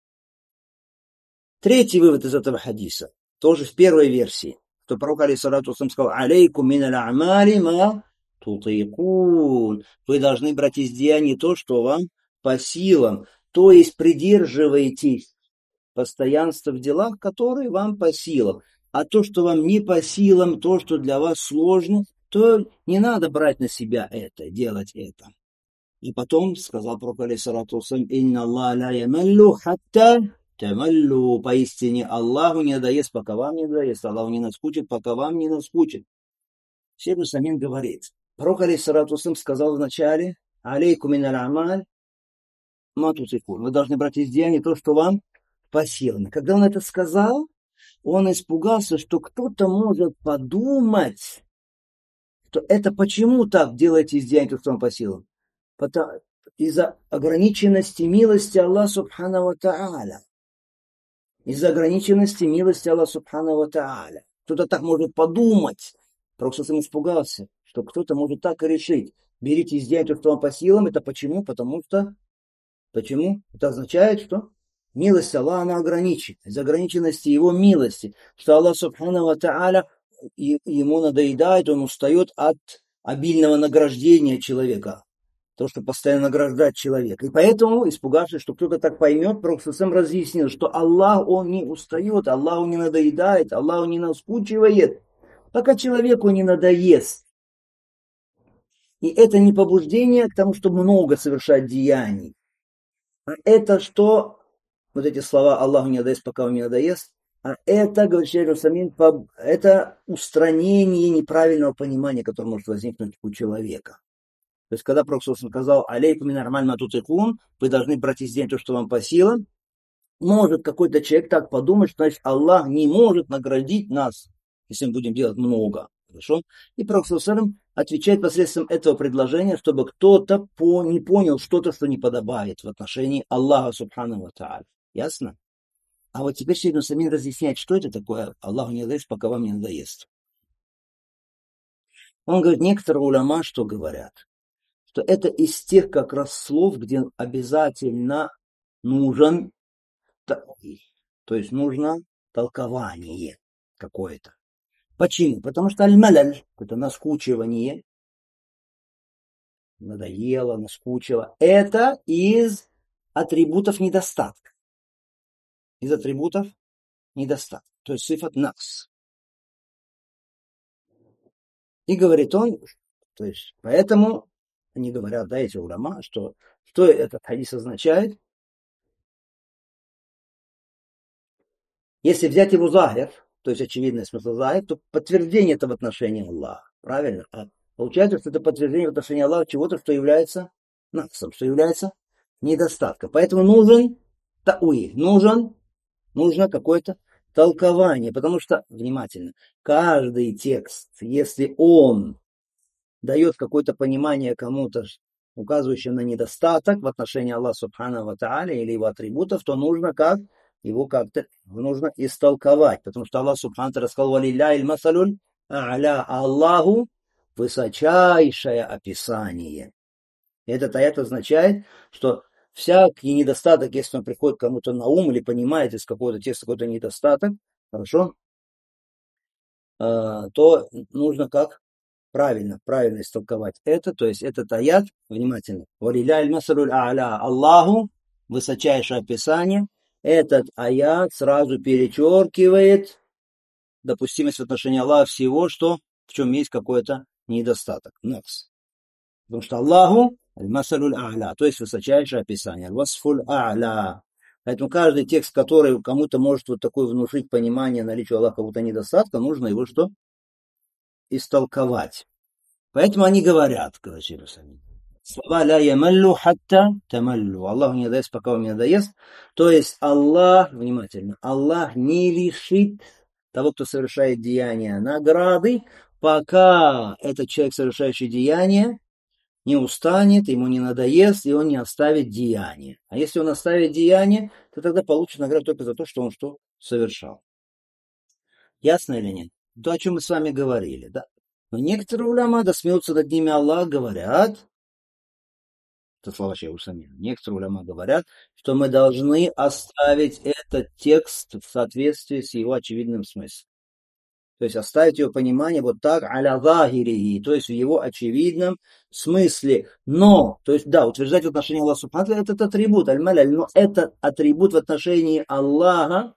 Третий вывод из этого хадиса. Тоже в первой версии, что пророк, алейхиссалату вассалям, сказал, алейкум мин аль-амали ма тутикун. Вы должны брать из деяний то, что вам по силам. То есть придерживайтесь постоянства в делах, которые вам по силам. А то, что вам не по силам, то, что для вас сложно, то не надо брать на себя это, делать это. И потом сказал пророк, алейхиссалату вассалям, инна Аллах ла ямаллу хатта тамаллу, поистине Аллаху не надоест, пока вам не надоест, Аллаху не наскучит, пока вам не наскучит. Шейх ибн Самин говорит, пророк, алейхиссалату вассалям, сказал вначале, алейкум мин аль-амаль ма тутикун. Вы должны брать из деяний то, что вам по силам. Когда он это сказал, он испугался, что кто-то может подумать, что это почему так делаете из деяний то, что вам по силам. Из-за ограниченности милости Аллаха субхану ва та'аля. Из-за ограниченности милости Аллаха субхану ва та'аля. Кто-то так может подумать. Пророк испугался, что кто-то может так и решить. Берите из деяний, что вам по силам. Это почему? Почему? Это означает, что милость Аллаха, она ограничена. Из-за ограниченности его милости. Что Аллах субхану ва та'аля ему надоедает, он устает от обильного награждения человека, то, что постоянно награждать человека. И поэтому, испугавшись, что кто-то так поймет, Пророк сам разъяснил, что Аллах, он не устает, Аллаху не надоедает, Аллаху не наскучивает, пока человеку не надоест. И это не побуждение к тому, чтобы много совершать деяний. А это что, вот эти слова Аллаху не надоест, пока вам не надоест, а это, говорит Шейх Самин, это устранение неправильного понимания, которое может возникнуть у человека. То есть, когда Пророк сказал, алейкум мин армаль ма тутикун, вы должны брать из день то, что вам по силам, может какой-то человек так подумать, что значит Аллах не может наградить нас, если мы будем делать много. Хорошо? И Пророк отвечает посредством этого предложения, чтобы кто-то не понял что-то, что не подобает в отношении Аллаха Субхану ва Тааля. Ясно? А вот теперь Шейх Самин разъясняет, что это такое Аллаху не надоест, пока вам не надоест. Он говорит, некоторые уляма что говорят? Что это из тех как раз слов, где обязательно нужен, то есть нужно толкование какое-то. Почему? Потому что аль-малаль, это наскучивание, надоело, наскучило, это из атрибутов недостатка. Из атрибутов недостатка. То есть сифат накс. И говорит он, то есть поэтому они говорят, да, эти уляма, что этот хадис означает. Если взять его захир, то есть очевидный смысл захир, то подтверждение это в отношении Аллаха. Правильно? А получается, что это подтверждение в отношении Аллаха чего-то, что является наксом, что является недостатком. Поэтому нужен тауиль, нужно какое-то толкование. Потому что, внимательно, каждый текст, если он дает какое-то понимание кому-то, указывающее на недостаток в отношении Аллаха Субхану ва Тааля или его атрибутов, то нужно его как-то нужно истолковать. Потому что Аллах Субхану ва сказал, «Валилляхи аль-масалюль а'ля», Аллаху высочайшее описание. И этот аят означает, что всякий недостаток, если он приходит кому-то на ум или понимает из какого-то текста какой-то недостаток, хорошо, то нужно как? Правильно истолковать это, то есть этот аят, внимательно, «Валилляхи аль-масалюль а'ля», Аллаху высочайшее описание, этот аят сразу перечеркивает допустимость в отношении Аллаха всего, что в чем есть какой-то недостаток. Накс. Потому что Аллаху аль-масалюль а'ля, то есть высочайшее описание. Аль-васфуль а'ля. Поэтому каждый текст, который кому-то может вот такое внушить понимание наличия Аллаха какого-то недостатка, нужно его что? Истолковать. Поэтому они говорят, слова ля ямаллю хатта тамаллю. Аллаху не надоест, пока вам не надоест. То есть Аллах, внимательно, Аллах не лишит того, кто совершает деяние, награды, пока этот человек, совершающий деяние, не устанет, ему не надоест, и он не оставит деяние. А если он оставит деяние, то тогда получит награду только за то, что он что совершал. Ясно или нет? То, о чем мы с вами говорили, да? Но некоторые уляма, да смеются над ними Аллах, говорят, это слова Шейха Самина, некоторые уляма говорят, что мы должны оставить этот текст в соответствии с его очевидным смыслом. То есть оставить его понимание вот так, аля захирихи, то есть в его очевидном смысле. Но, то есть да, утверждать в отношении Аллаха Субхану этот атрибут, аль-маляль, но этот атрибут в отношении Аллаха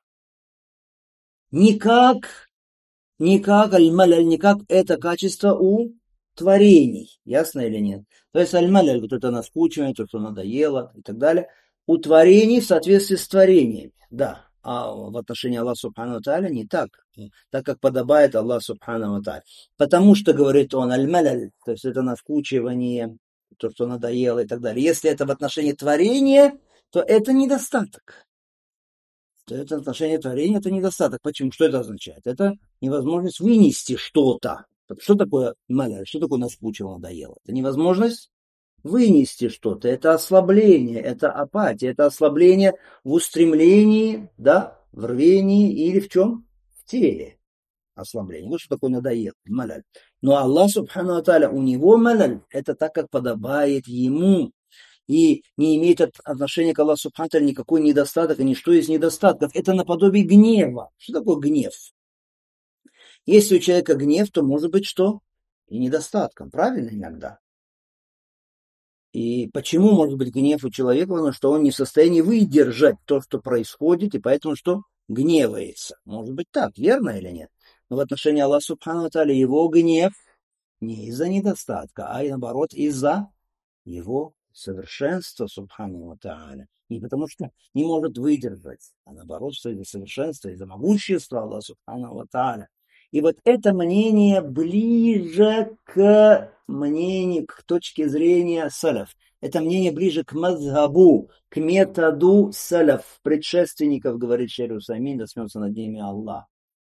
никак аль-маляль, никак это качество у творений. Ясно или нет? То есть аль-маляль, вот это наскучивание, то, что надоело и так далее, у творений в соответствии с творениями. Да. А в отношении Аллаха Субхану Тааля не так, так как подобает Аллах Субхану Тааля. Потому что, говорит он, аль-маляль, то есть это наскучивание, то, что надоело и так далее. Если это в отношении творения, то это недостаток. То это отношение творения, это недостаток. Почему? Что это означает? Это невозможность вынести что-то. Что такое маляль? Что такое наскучило, надоело? Это невозможность вынести что-то, это ослабление, это апатия, это ослабление в устремлении, да, в рвении или в чем? В теле. Ослабление. Вот что такое надоело, маляль. Но Аллах Субхану Тааля, у него маляль, это так, как подобает ему. И не имеет отношения к Аллаху Субхану Тааля никакой недостаток, и ничто из недостатков. Это наподобие гнева. Что такое гнев? Если у человека гнев, то может быть что? и недостатком, правильно иногда? И почему может быть гнев у человека? Потому что он не в состоянии выдержать то, что происходит, и поэтому что? Гневается. Может быть так, верно или нет? Но в отношении Аллаха Субхану Тааля его гнев не из-за недостатка, а наоборот из-за его совершенства Субхану ва Тааля. Не потому что не может выдержать, а наоборот, что из-за совершенства, из-за могущества Аллаха Субхану ва Тааля. И вот это мнение ближе к мнению, к точке зрения салаф. Это мнение ближе к мазхабу, к методу салаф, предшественников, говорит шейх Усаймин, да смеется над ними Аллах.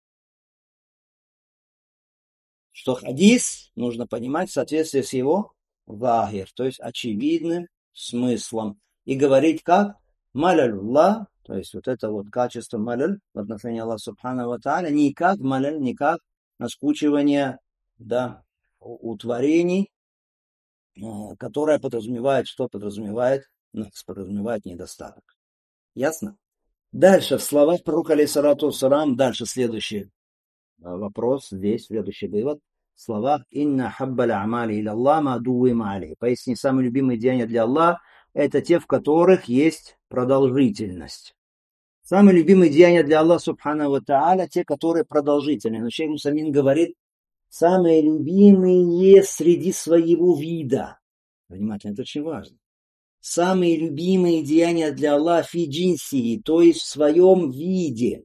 Что хадис нужно понимать в соответствии с его вахир, то есть очевидным смыслом. И говорить как? Малялуллах, то есть вот это вот качество маляль в отношении Аллаха Субхану ва Тааля, не как маляль, не как наскучивание, да, утворений, которое подразумевает, что подразумевает? Подразумевает недостаток. Ясно? Дальше в словах пророка алейхиссалату вассалам, дальше следующий вопрос, здесь следующий вывод. В словах «Инна хаббаль амали иля Аллах ма дуима алей». Поясни, самые любимые деяния для Аллаха – это те, в которых есть продолжительность. Самые любимые деяния для Аллаха Субхану ва Тааля – те, которые продолжительны. Но шейх Усаймин говорит, самые любимые среди своего вида. Внимательно, это очень важно. Самые любимые деяния для Аллаха фи джинси, то есть в своем виде.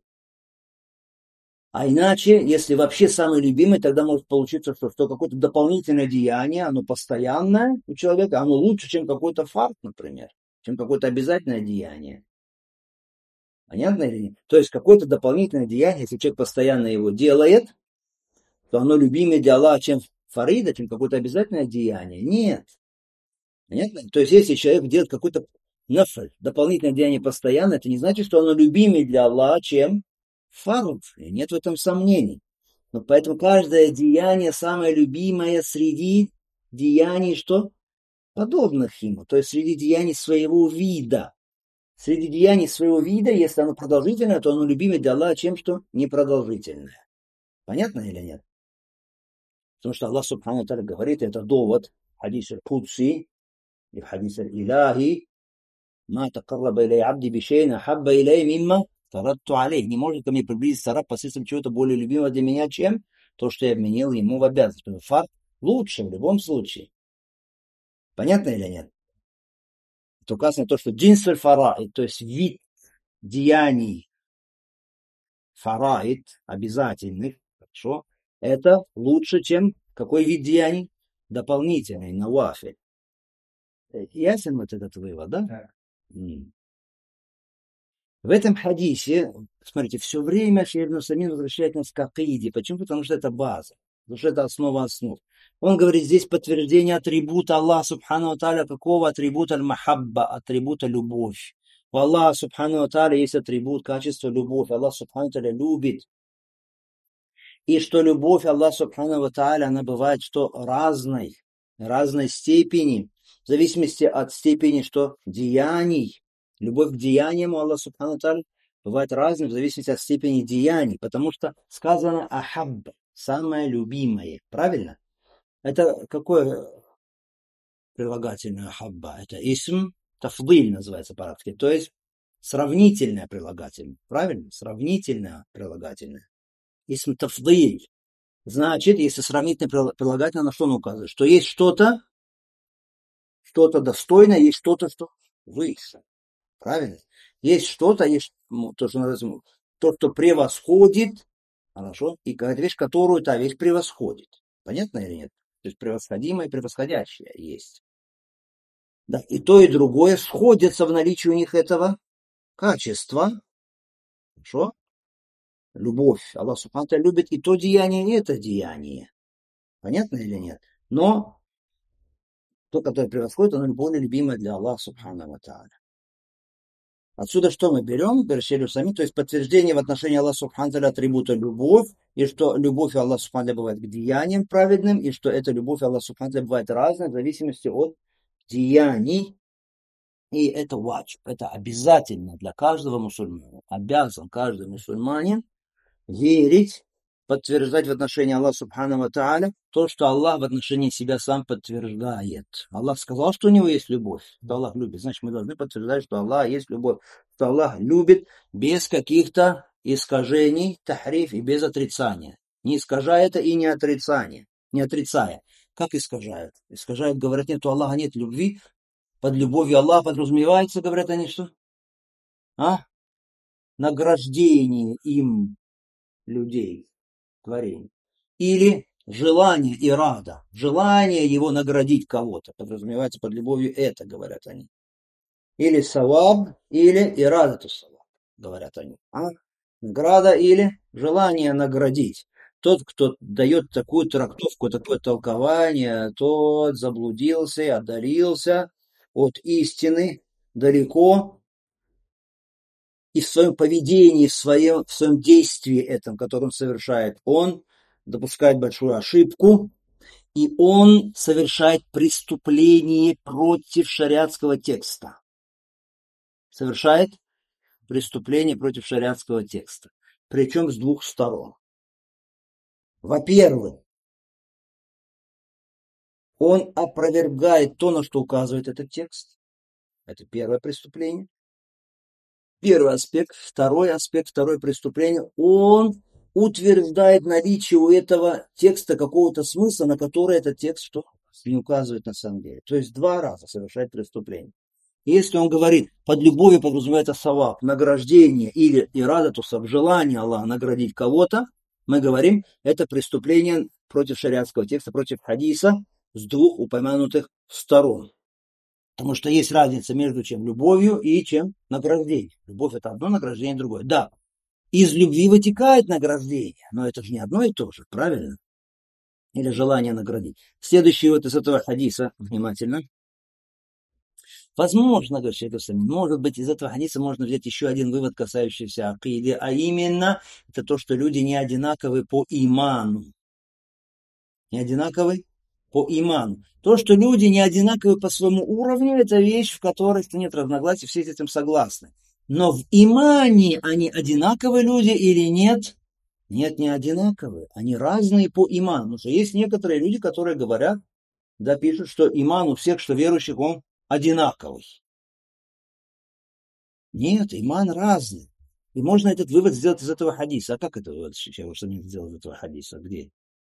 А иначе, если вообще самый любимый, тогда может получиться, что какое-то дополнительное деяние, оно постоянное у человека, оно лучше, чем какой-то фарт, например, чем какое-то обязательное деяние. Понятно или нет? То есть какое-то дополнительное деяние, если человек постоянно его делает, то оно любимее для Аллаха, чем фарида, чем какое-то обязательное деяние. Нет. Понятно? То есть если человек делает какой-то нафаль, дополнительное деяние постоянно, это не значит, что оно любимее для Аллаха, чем фард. Нет в этом сомнений. Но поэтому каждое деяние самое любимое среди деяний, что? Подобных ему. То есть среди деяний своего вида. Среди деяний своего вида, если оно продолжительное, то оно любимое для Аллаха, чем что? Непродолжительное. Понятно или нет? Потому что Аллах Субхану Тааля говорит, это довод в хадисе Кудси и в хадисе Илахи, «Ма такарраба илей абди бишейна хабба илей мимма тарадту алейх». Не может ко мне приблизиться раб посредством чего-то более любимого для меня, чем то, что я вменил ему в обязанность. Факт лучше в любом случае. Понятно или нет? Это указано то, что джинсуль фараид, то есть вид деяний фараид, обязательных, хорошо, это лучше, чем какой вид деяний? Дополнительный, навафиль. Ясен вот этот вывод, да? Да. В этом хадисе, смотрите, все время шейх Усаймин возвращает нас к акиде. Почему? Потому что это база. Потому что это основа основ. Он говорит здесь подтверждение атрибута Аллаха Субхану Тааля. Какого атрибута? Аль-Махабба, атрибута любовь. У Аллаха Субхану Тааля есть атрибут, качество любовь. Аллах Субхану Тааля любит. И что любовь Аллаха Субхану Тааля, она бывает что разной степени. В зависимости от степени что? Деяний. Любовь к деяниям у Аллаха Субхану Тааля бывает разной в зависимости от степени деяний, потому что сказано ахаб, самое любимое, правильно? Это какое прилагательное ахабба? Это исм тафдиль называется по-арабски, то есть сравнительное прилагательное, правильно? Сравнительное прилагательное. Исм тафдиль. Значит, если сравнительное прилагательное, на что оно указывает? Что есть что-то достойное, есть что-то, что выше. Правильно? Есть что-то, есть то, что называется, то, что превосходит, хорошо, и какая-то вещь, которую та вещь превосходит. Понятно или нет? То есть превосходимое и превосходящее есть. Да, и то, и другое сходятся в наличии у них этого качества. Хорошо? Любовь. Аллах Субхану Тааля любит и то деяние, и это деяние. Понятно или нет? Но то, которое превосходит, оно более любимое для Аллаха Субхану Тааля. Отсюда что мы берем? Берешелю сами, то есть подтверждение в отношении Аллаха Субхану Тааля атрибута любовь, и что любовь Аллаха Субхану Тааля бывает к деяниям праведным, и что эта любовь Аллаха Субхану Тааля бывает разная в зависимости от деяний. И это ваджиб, это обязательно для каждого мусульманина. Обязан каждый мусульманин верить, подтверждать в отношении Аллаха Субхану ва Тааля то, что Аллах в отношении себя сам подтверждает. Аллах сказал, что у него есть любовь, что Аллах любит. Значит, мы должны подтверждать, что Аллах есть любовь, что Аллах любит без каких-то искажений, тахриф и без отрицания. Не искажая это и не отрицание, не отрицая. Как искажают? Искажают, говорят, нет, у Аллаха нет любви. Под любовью Аллаха подразумевается, говорят они, что? Награждение им людей, творений. Или желание ирада, желание его наградить кого-то. Подразумевается под любовью это, говорят они. Или саваб, или ирадату саваб, говорят они. Награда или желание наградить. Тот, кто дает такую трактовку, такое толкование, тот заблудился и отдалился от истины далеко. И в своем поведении, в своем действии этом, которое он совершает, он допускает большую ошибку, и он совершает преступление против шариатского текста. Совершает преступление против шариатского текста. Причем с двух сторон. Во-первых, он опровергает то, на что указывает этот текст. Это первое преступление. Первый аспект. Второе преступление. Он утверждает наличие у этого текста какого-то смысла, на который этот текст что? Не указывает на самом деле. То есть два раза совершает преступление. Если он говорит, под любовью подразумевается саваб, награждение или ирадатусов, желание Аллаха наградить кого-то, мы говорим, это преступление против шариатского текста, против хадиса с двух упомянутых сторон. Потому что есть разница между чем любовью и чем награждением. Любовь это одно, награждение другое. Да, из любви вытекает награждение, но это же не одно и то же, правильно? Или желание наградить. Следующий вот из этого хадиса, внимательно. Возможно, говорит шейх Усаймин, может быть, из этого хадиса можно взять еще один вывод, касающийся акиды, а именно, это то, что люди не одинаковы по иману. Не одинаковы по иману. То, что люди не одинаковы по своему уровню, это вещь, в которой нет разногласий, все с этим согласны. Но в имане они одинаковые люди или нет? Нет, не одинаковые. Они разные по иману. Потому что есть некоторые люди, которые говорят, да, пишут, что иман у всех, что верующих, он одинаковый. Нет, иман разный. И можно этот вывод сделать из этого хадиса. А как это вывод что не сделал из этого хадиса? Где?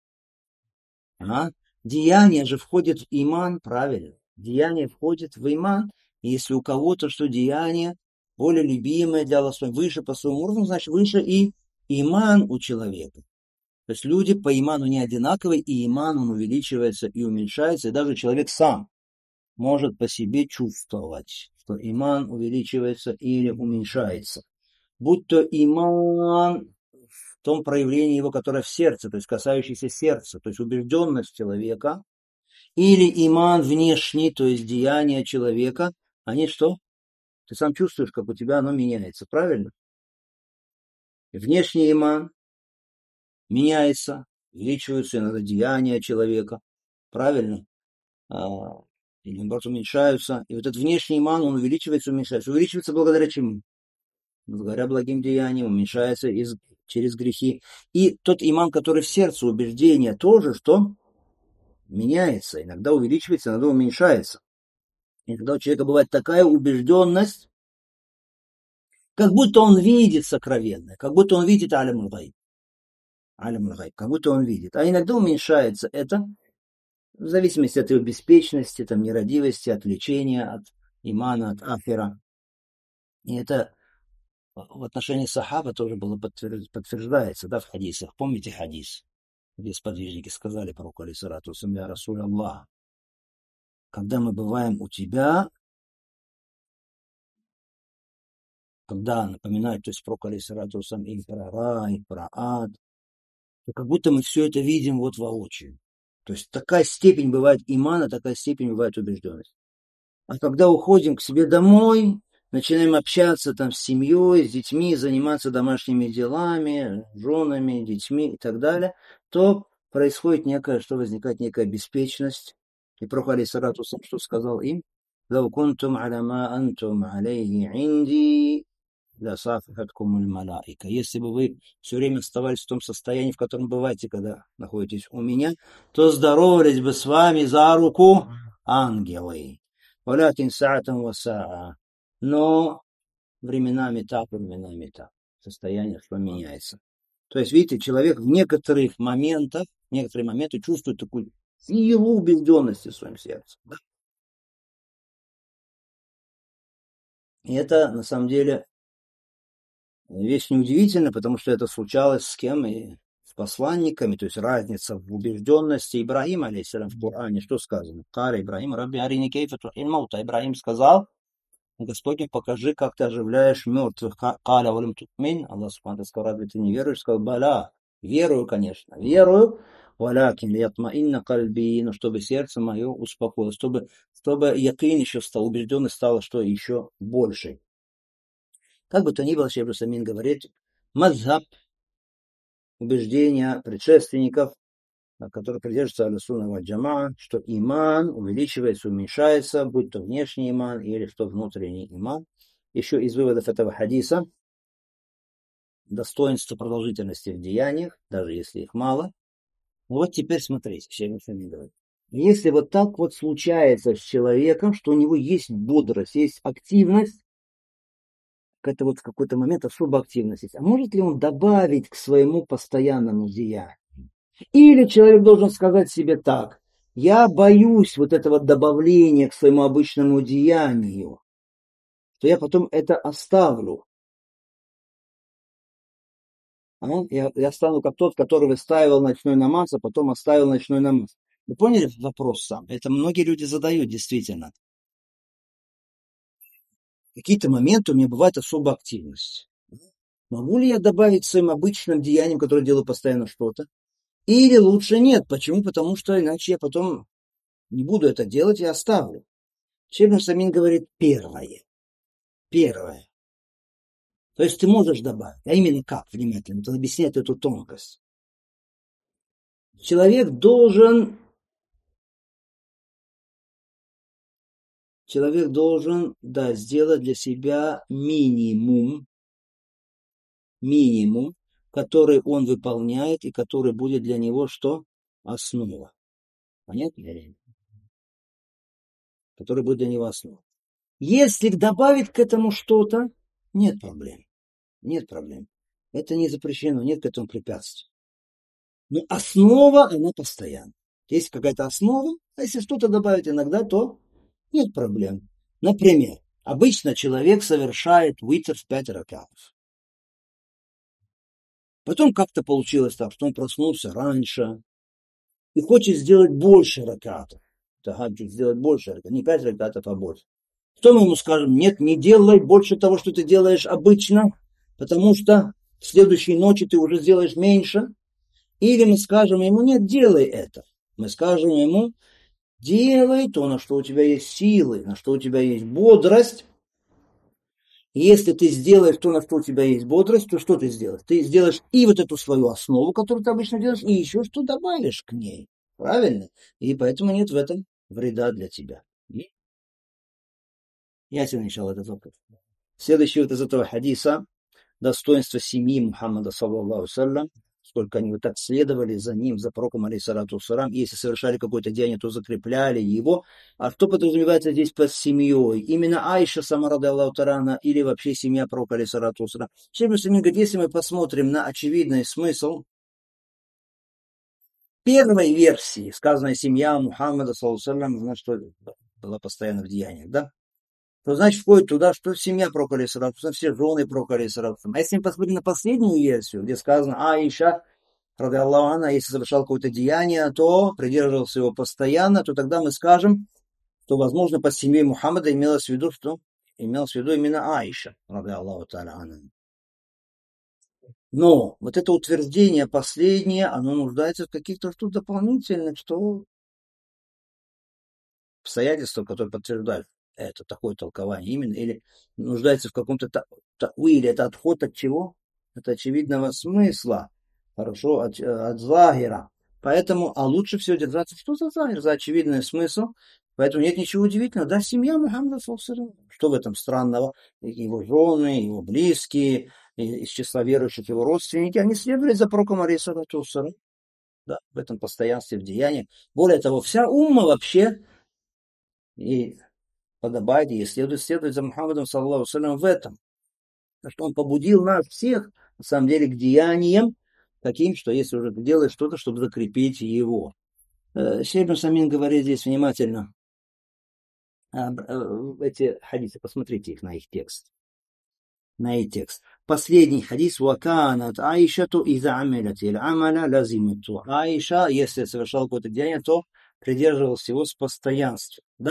Деяние же входит в иман, правильно. Деяние входит в иман. И если у кого-то что деяние более любимое для Аллаха, выше по своему уровню, значит выше и иман у человека. То есть люди по иману не одинаковые, и иман он увеличивается и уменьшается, и даже человек сам может по себе чувствовать, что иман увеличивается или уменьшается. Будь то иман в том проявлении его, которое в сердце, то есть касающееся сердца, то есть убежденность человека, или иман внешний, то есть деяние человека, они что? Ты сам чувствуешь, как у тебя оно меняется, правильно? Внешний иман меняется, увеличиваются иногда деяния человека, правильно? Или наоборот уменьшаются. И вот этот внешний иман, он увеличивается, уменьшается. Увеличивается благодаря чему? Благодаря благим деяниям, уменьшается через грехи. И тот иман, который в сердце, убеждение тоже, что меняется. Иногда увеличивается, иногда уменьшается. И когда у человека бывает такая убежденность, как будто он видит сокровенное, как будто он видит алям аль-гайб. Алям аль-гайб, как будто он видит. А иногда уменьшается это в зависимости от его беспечности, там, нерадивости, отвлечения от имана, от ахира. И это в отношении сахаба тоже было подтверждается, да, в хадисах. Помните хадис, где сподвижники сказали пророку алейхиссалату вассалям: «Я Расуль Аллах, когда мы бываем у тебя, когда напоминают, то есть пророку алейхиссалату вассалям и про рай, про ад, то как будто мы все это видим вот воочию». То есть такая степень бывает имана, такая степень бывает убежденность. А когда уходим к себе домой, начинаем общаться там с семьей, с детьми, заниматься домашними делами, женами, детьми и так далее, то происходит что возникает некая беспечность. И пророк алейхиссалату вассалям что сказал им? «Лау кунтум аля ма антум алейхи инди ля сафахаткумуль малаика. Если бы вы все время оставались в том состоянии, в котором бываете, когда находитесь у меня, то здоровались бы с вами за руку ангелы. Валякин саатам васаа. Но временами так, временами так. Состояние что меняется. То есть, видите, человек в некоторые моменты чувствует такую силу убежденности в своем сердце. Да? И это, на самом деле, вещь неудивительная, потому что это случалось с кем? И с посланниками, то есть разница в убежденности Ибрагима, алейхиссалям, в Коране, что сказано? Кара Ибрагим, Рабби арини кейфа тухил маута. Ибрагим сказал: Господи, покажи, как ты оживляешь мертвых. Каля валим тутмин. Аллах субхану сказал: разве ты не веруешь? Сказал: Баля. Верую, конечно, верую. Валякин лиятмаинна кальби, но чтобы сердце мое успокоилось, чтобы якин еще стал, убежденность стала, что еще больше. Как бы то ни было, Шейх Самин говорит, мазхаб, убеждения предшественников, которые придерживаются аль-сунна валь джамаа, что иман увеличивается, уменьшается, будь то внешний иман или что внутренний иман. Еще из выводов этого хадиса достоинство продолжительности в деяниях, даже если их мало. Вот теперь смотрите, Шейх Самин говорит. Если вот так вот случается с человеком, что у него есть бодрость, есть активность, это вот в какой-то момент особо активность есть. А может ли он добавить к своему постоянному деянию? Или человек должен сказать себе так: я боюсь вот этого добавления к своему обычному деянию, что я потом это оставлю. Я стану как тот, который выстаивал ночной намаз, а потом оставил ночной намаз. Вы поняли вопрос сам? Это многие люди задают, действительно. В какие-то моменты у меня бывает особая активность. Могу ли я добавить к своим обычным деяниям, которые делаю постоянно, что-то? Или лучше нет? Почему? Потому что иначе я потом не буду это делать и оставлю. Шейх Самин говорит первое. Первое. То есть ты можешь добавить. А именно как? Внимательно. Он объясняет эту тонкость. Человек должен, сделать для себя минимум, который он выполняет и который будет для него что? Основа. Понятно? Который будет для него основа. Если добавить к этому что-то, нет проблем. Нет проблем. Это не запрещено, нет к этому препятствий. Но основа, она постоянна. Есть какая-то основа, а если что-то добавить иногда, то нет проблем. Например, обычно человек совершает витр в 5 ракатов. Потом как-то получилось так, что он проснулся раньше и хочет сделать больше ракатов. Тахаджуд сделать больше ракатов, не 5 ракатов, а больше. Что мы ему скажем? Нет, не делай больше того, что ты делаешь обычно, потому что в следующей ночи ты уже сделаешь меньше. Или мы скажем ему: нет, делай это. Мы скажем ему: делай то, на что у тебя есть силы, на что у тебя есть бодрость. И если ты сделаешь то, на что у тебя есть бодрость, то что ты сделаешь? Ты сделаешь и вот эту свою основу, которую ты обычно делаешь, и еще что добавишь к ней. Правильно? И поэтому нет в этом вреда для тебя. Я сегодня решал этот вопрос. Следующий вот из этого хадиса: достоинство семьи Мухаммада, саллаллаху саллям, сколько они вот так следовали за ним, за пророком, алейхиссалату вассалям. Если совершали какое-то деяние, то закрепляли его. А что подразумевается здесь под семьей? Именно Айша сама, ради Аллаху тарана, или вообще семья пророка, алейхиссалату вассалям? Шейх Муслим говорит, если мы посмотрим на очевидный смысл первой версии, сказанной семья Мухаммада, саллаллаху алейхи вассалям, что была постоянно в деяниях, да? То значит входит туда, что семья пророка, алейхиссалату, все жены пророка, алейхиссалату. А если мы посмотрим на последнюю версию, где сказано Аиша, ради Аллаху анха, если совершал какое-то деяние, то придерживался его постоянно, то тогда мы скажем, что, возможно, под семьей Мухаммада имелось в виду, что имелось в виду именно Аиша, ради Аллаху анха. Но вот это утверждение последнее, оно нуждается в каких-то что дополнительных, что обстоятельства, которые подтверждают это такое толкование именно, или нуждается в каком-то или это отход от чего? От очевидного смысла, хорошо, от захира. Поэтому, а лучше всего держаться, что за захир, за очевидный смысл, Поэтому нет ничего удивительного. Да, семья Мухаммада, саллаллаху. Что в этом странного? Его жены, его близкие, из числа верующих его родственники, они следовали за пророком, алейхиссалату вассалам. Да, в этом постоянстве, в деянии. Более того, вся умма вообще и подобает, и следует за Мухаммадом, саллаллаху алейхи в этом. Потому что он побудил нас всех, на самом деле, к деяниям, таким, что если уже ты делаешь что-то, чтобы закрепить его. Шейх ибн Самин говорит здесь внимательно. Эти хадисы, посмотрите их на их текст. На их текст. Последний хадис. «Ваканат Аишату иза амилят иль амаля лазимату». Аиша, если совершал какое-то деяние, то придерживался его с постоянством. Да?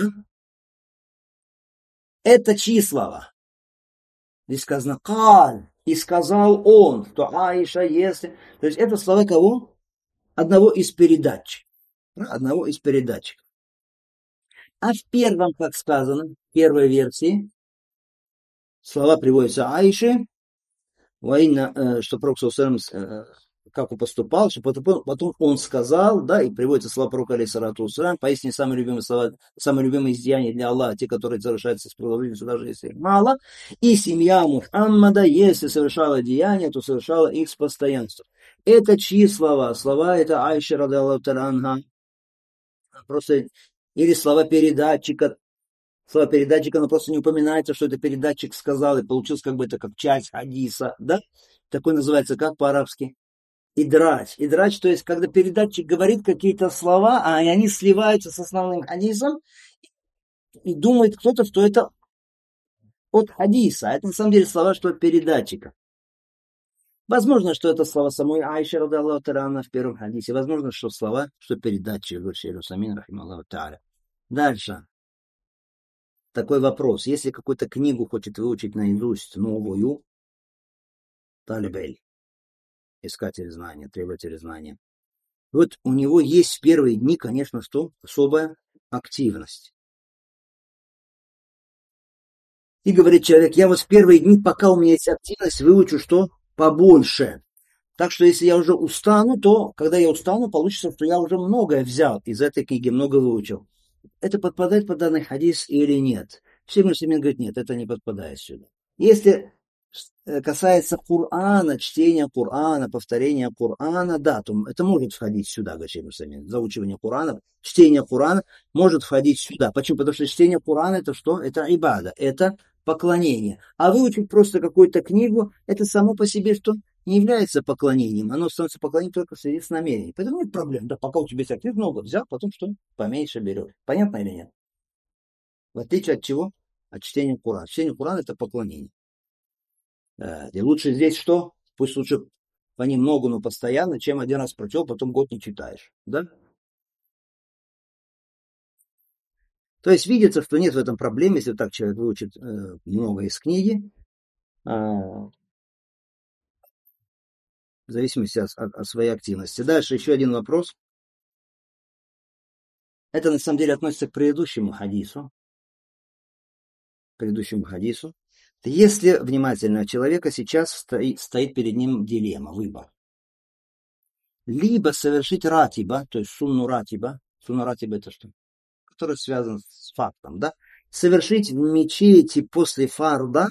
Это чьи слова? Здесь сказано «каль». И сказал он, что Аиша, если... То есть это слова кого? Одного из передатчиков. Одного из передатчиков. А в первом, как сказано, в первой версии, слова приводятся Аише, что пророк как он поступал, что потом он сказал, да, и приводится слова пророка, алейхиссалату вассалям, поистине самые любимые слова, самые любимые деяния для Аллаха, те, которые совершаются с продолжительностью, даже если их мало, и семья Мухаммада, если совершала деяния, то совершала их с постоянством. Это чьи слова? Слова это Айша, ради Аллаху та'аля анха, просто, или слова передатчика, но просто не упоминается, что это передатчик сказал, и получилось как бы это как часть хадиса, да? Такой называется, как по-арабски? Идрач. Идрач, то есть, когда передатчик говорит какие-то слова, а они сливаются с основным хадисом, и думает кто-то, что это от хадиса, а это на самом деле слова, что от передатчика. Возможно, что это слова самой Айши, ради Аллаху та'аля, в первом хадисе. Возможно, что слова, что передатчик, говорит Шейх Самин, рахималлаху та'аля. Дальше. Такой вопрос. Если какую-то книгу хочет выучить наизусть новую, талибель, искатель знания, требователь знания, вот у него есть в первые дни, конечно, что? Особая активность. И говорит человек, я вот в первые дни, пока у меня есть активность, выучу что? Побольше. Так что если я уже устану, то когда я устану, получится, что я уже многое взял из этой книги, много выучил. Это подпадает под данный хадис или нет? Шейх ибн Самин говорит, нет, это не подпадает сюда. Если касается Корана, чтения Корана, повторения Корана, да, то это может входить сюда, говорит Шейх ибн Самин. Заучивание Корана, чтение Корана может входить сюда. Почему? Потому что чтение Корана это что? Это ибада, это поклонение. А выучить просто какую-то книгу, это само по себе что? Не является поклонением. Оно становится поклонением только в связи с намерением. Поэтому нет проблем. Да, пока у тебя есть актив, много взял, потом что? Поменьше берешь. Понятно или нет? В отличие от чего? От чтения Корана. Чтение Корана это поклонение. И лучше здесь что? Пусть лучше понемногу, но постоянно, чем один раз прочел, потом год не читаешь. Да? То есть видится, что нет в этом проблемы, если так человек выучит много из книги, в зависимости от своей активности. Дальше еще один вопрос. Это на самом деле относится к предыдущему хадису. Если внимательно человека сейчас стоит перед ним дилемма, выбор. Либо совершить ратиба, то есть сунну ратиба. Сунна ратиба это что? Который связан с фактом, да? Совершить в мечети после фарда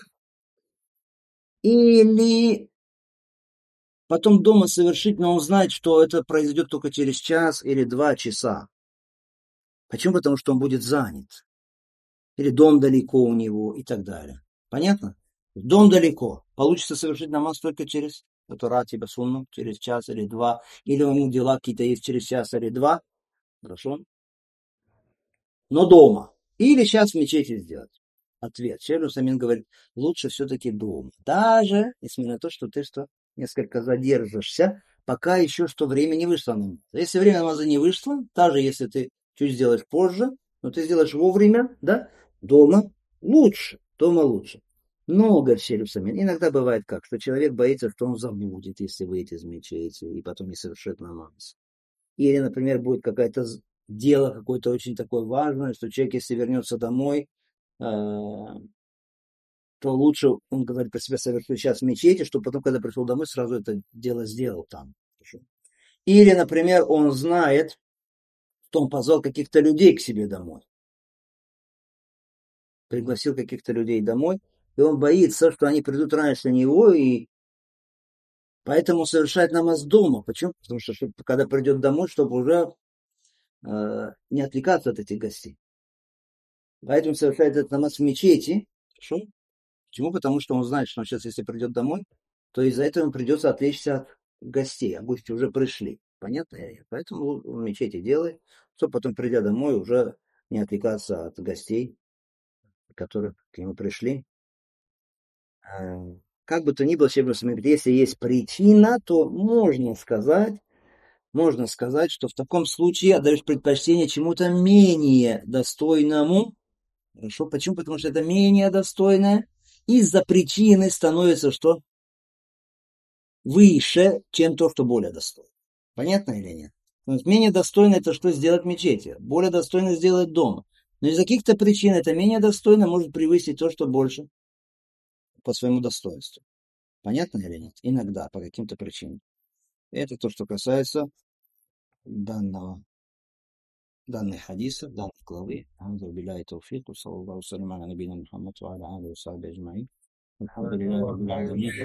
или потом дома совершить, но он знает, что это произойдет только через час или 2 часа. Почему? Потому что он будет занят. Или дом далеко у него и так далее. Понятно? Дом далеко. Получится совершить намаз только через эту ратиба сунну, через час или 2. Или у него дела какие-то есть через час или 2. Хорошо? Но дома. Или сейчас в мечети сделать. Ответ. Шейх Самин говорит, лучше все-таки дома. Даже, несмотря на то, что ты что, несколько задержишься, пока еще что время не вышло. Если время намаза не вышло, даже если ты чуть сделаешь позже, но ты сделаешь вовремя, да, дома лучше. Дома лучше. Но, говорит Шейх Самин, иногда бывает как, что человек боится, что он забудет, если выйти из мечети, и потом не совершит намаз. Или, например, будет какое-то дело какое-то очень такое важное, что человек, если вернется домой, то лучше, он говорит про себя, совершить сейчас в мечети, чтобы потом, когда пришел домой, сразу это дело сделал там. Или, например, он знает, что он позвал каких-то людей к себе домой. пригласил каких-то людей домой, и он боится, что они придут раньше него, и поэтому совершает намаз дома. Почему? Потому что когда придет домой, чтобы уже не отвлекаться от этих гостей. Поэтому совершает этот намаз в мечети. Хорошо? Почему? Потому что он знает, что он сейчас, если придет домой, то из-за этого ему придется отвлечься от гостей, а гости уже пришли. Понятно? Поэтому он в мечети делает, чтобы потом, придя домой, уже не отвлекаться от гостей, которые к нему пришли. Как бы то ни было, если есть причина, то можно сказать, что в таком случае отдаешь предпочтение чему-то менее достойному. Хорошо, почему? Потому что это менее достойное из-за причины становится что? Выше, чем то, что более достойно. Понятно или нет? То есть менее достойно это что сделать в мечети, более достойно сделать дома. Но из-за каких-то причин это менее достойно может превысить то, что больше по своему достоинству. Понятно или нет? Иногда, по каким-то причинам. Это то, что касается данной хадиса, данной главы. Алхамду билляхи тауфику, саллаллаху салям аля набийина Мухаммад ва аля алихи ва сахбихи аджмаин. Алхамдулиллахи раббил аламин.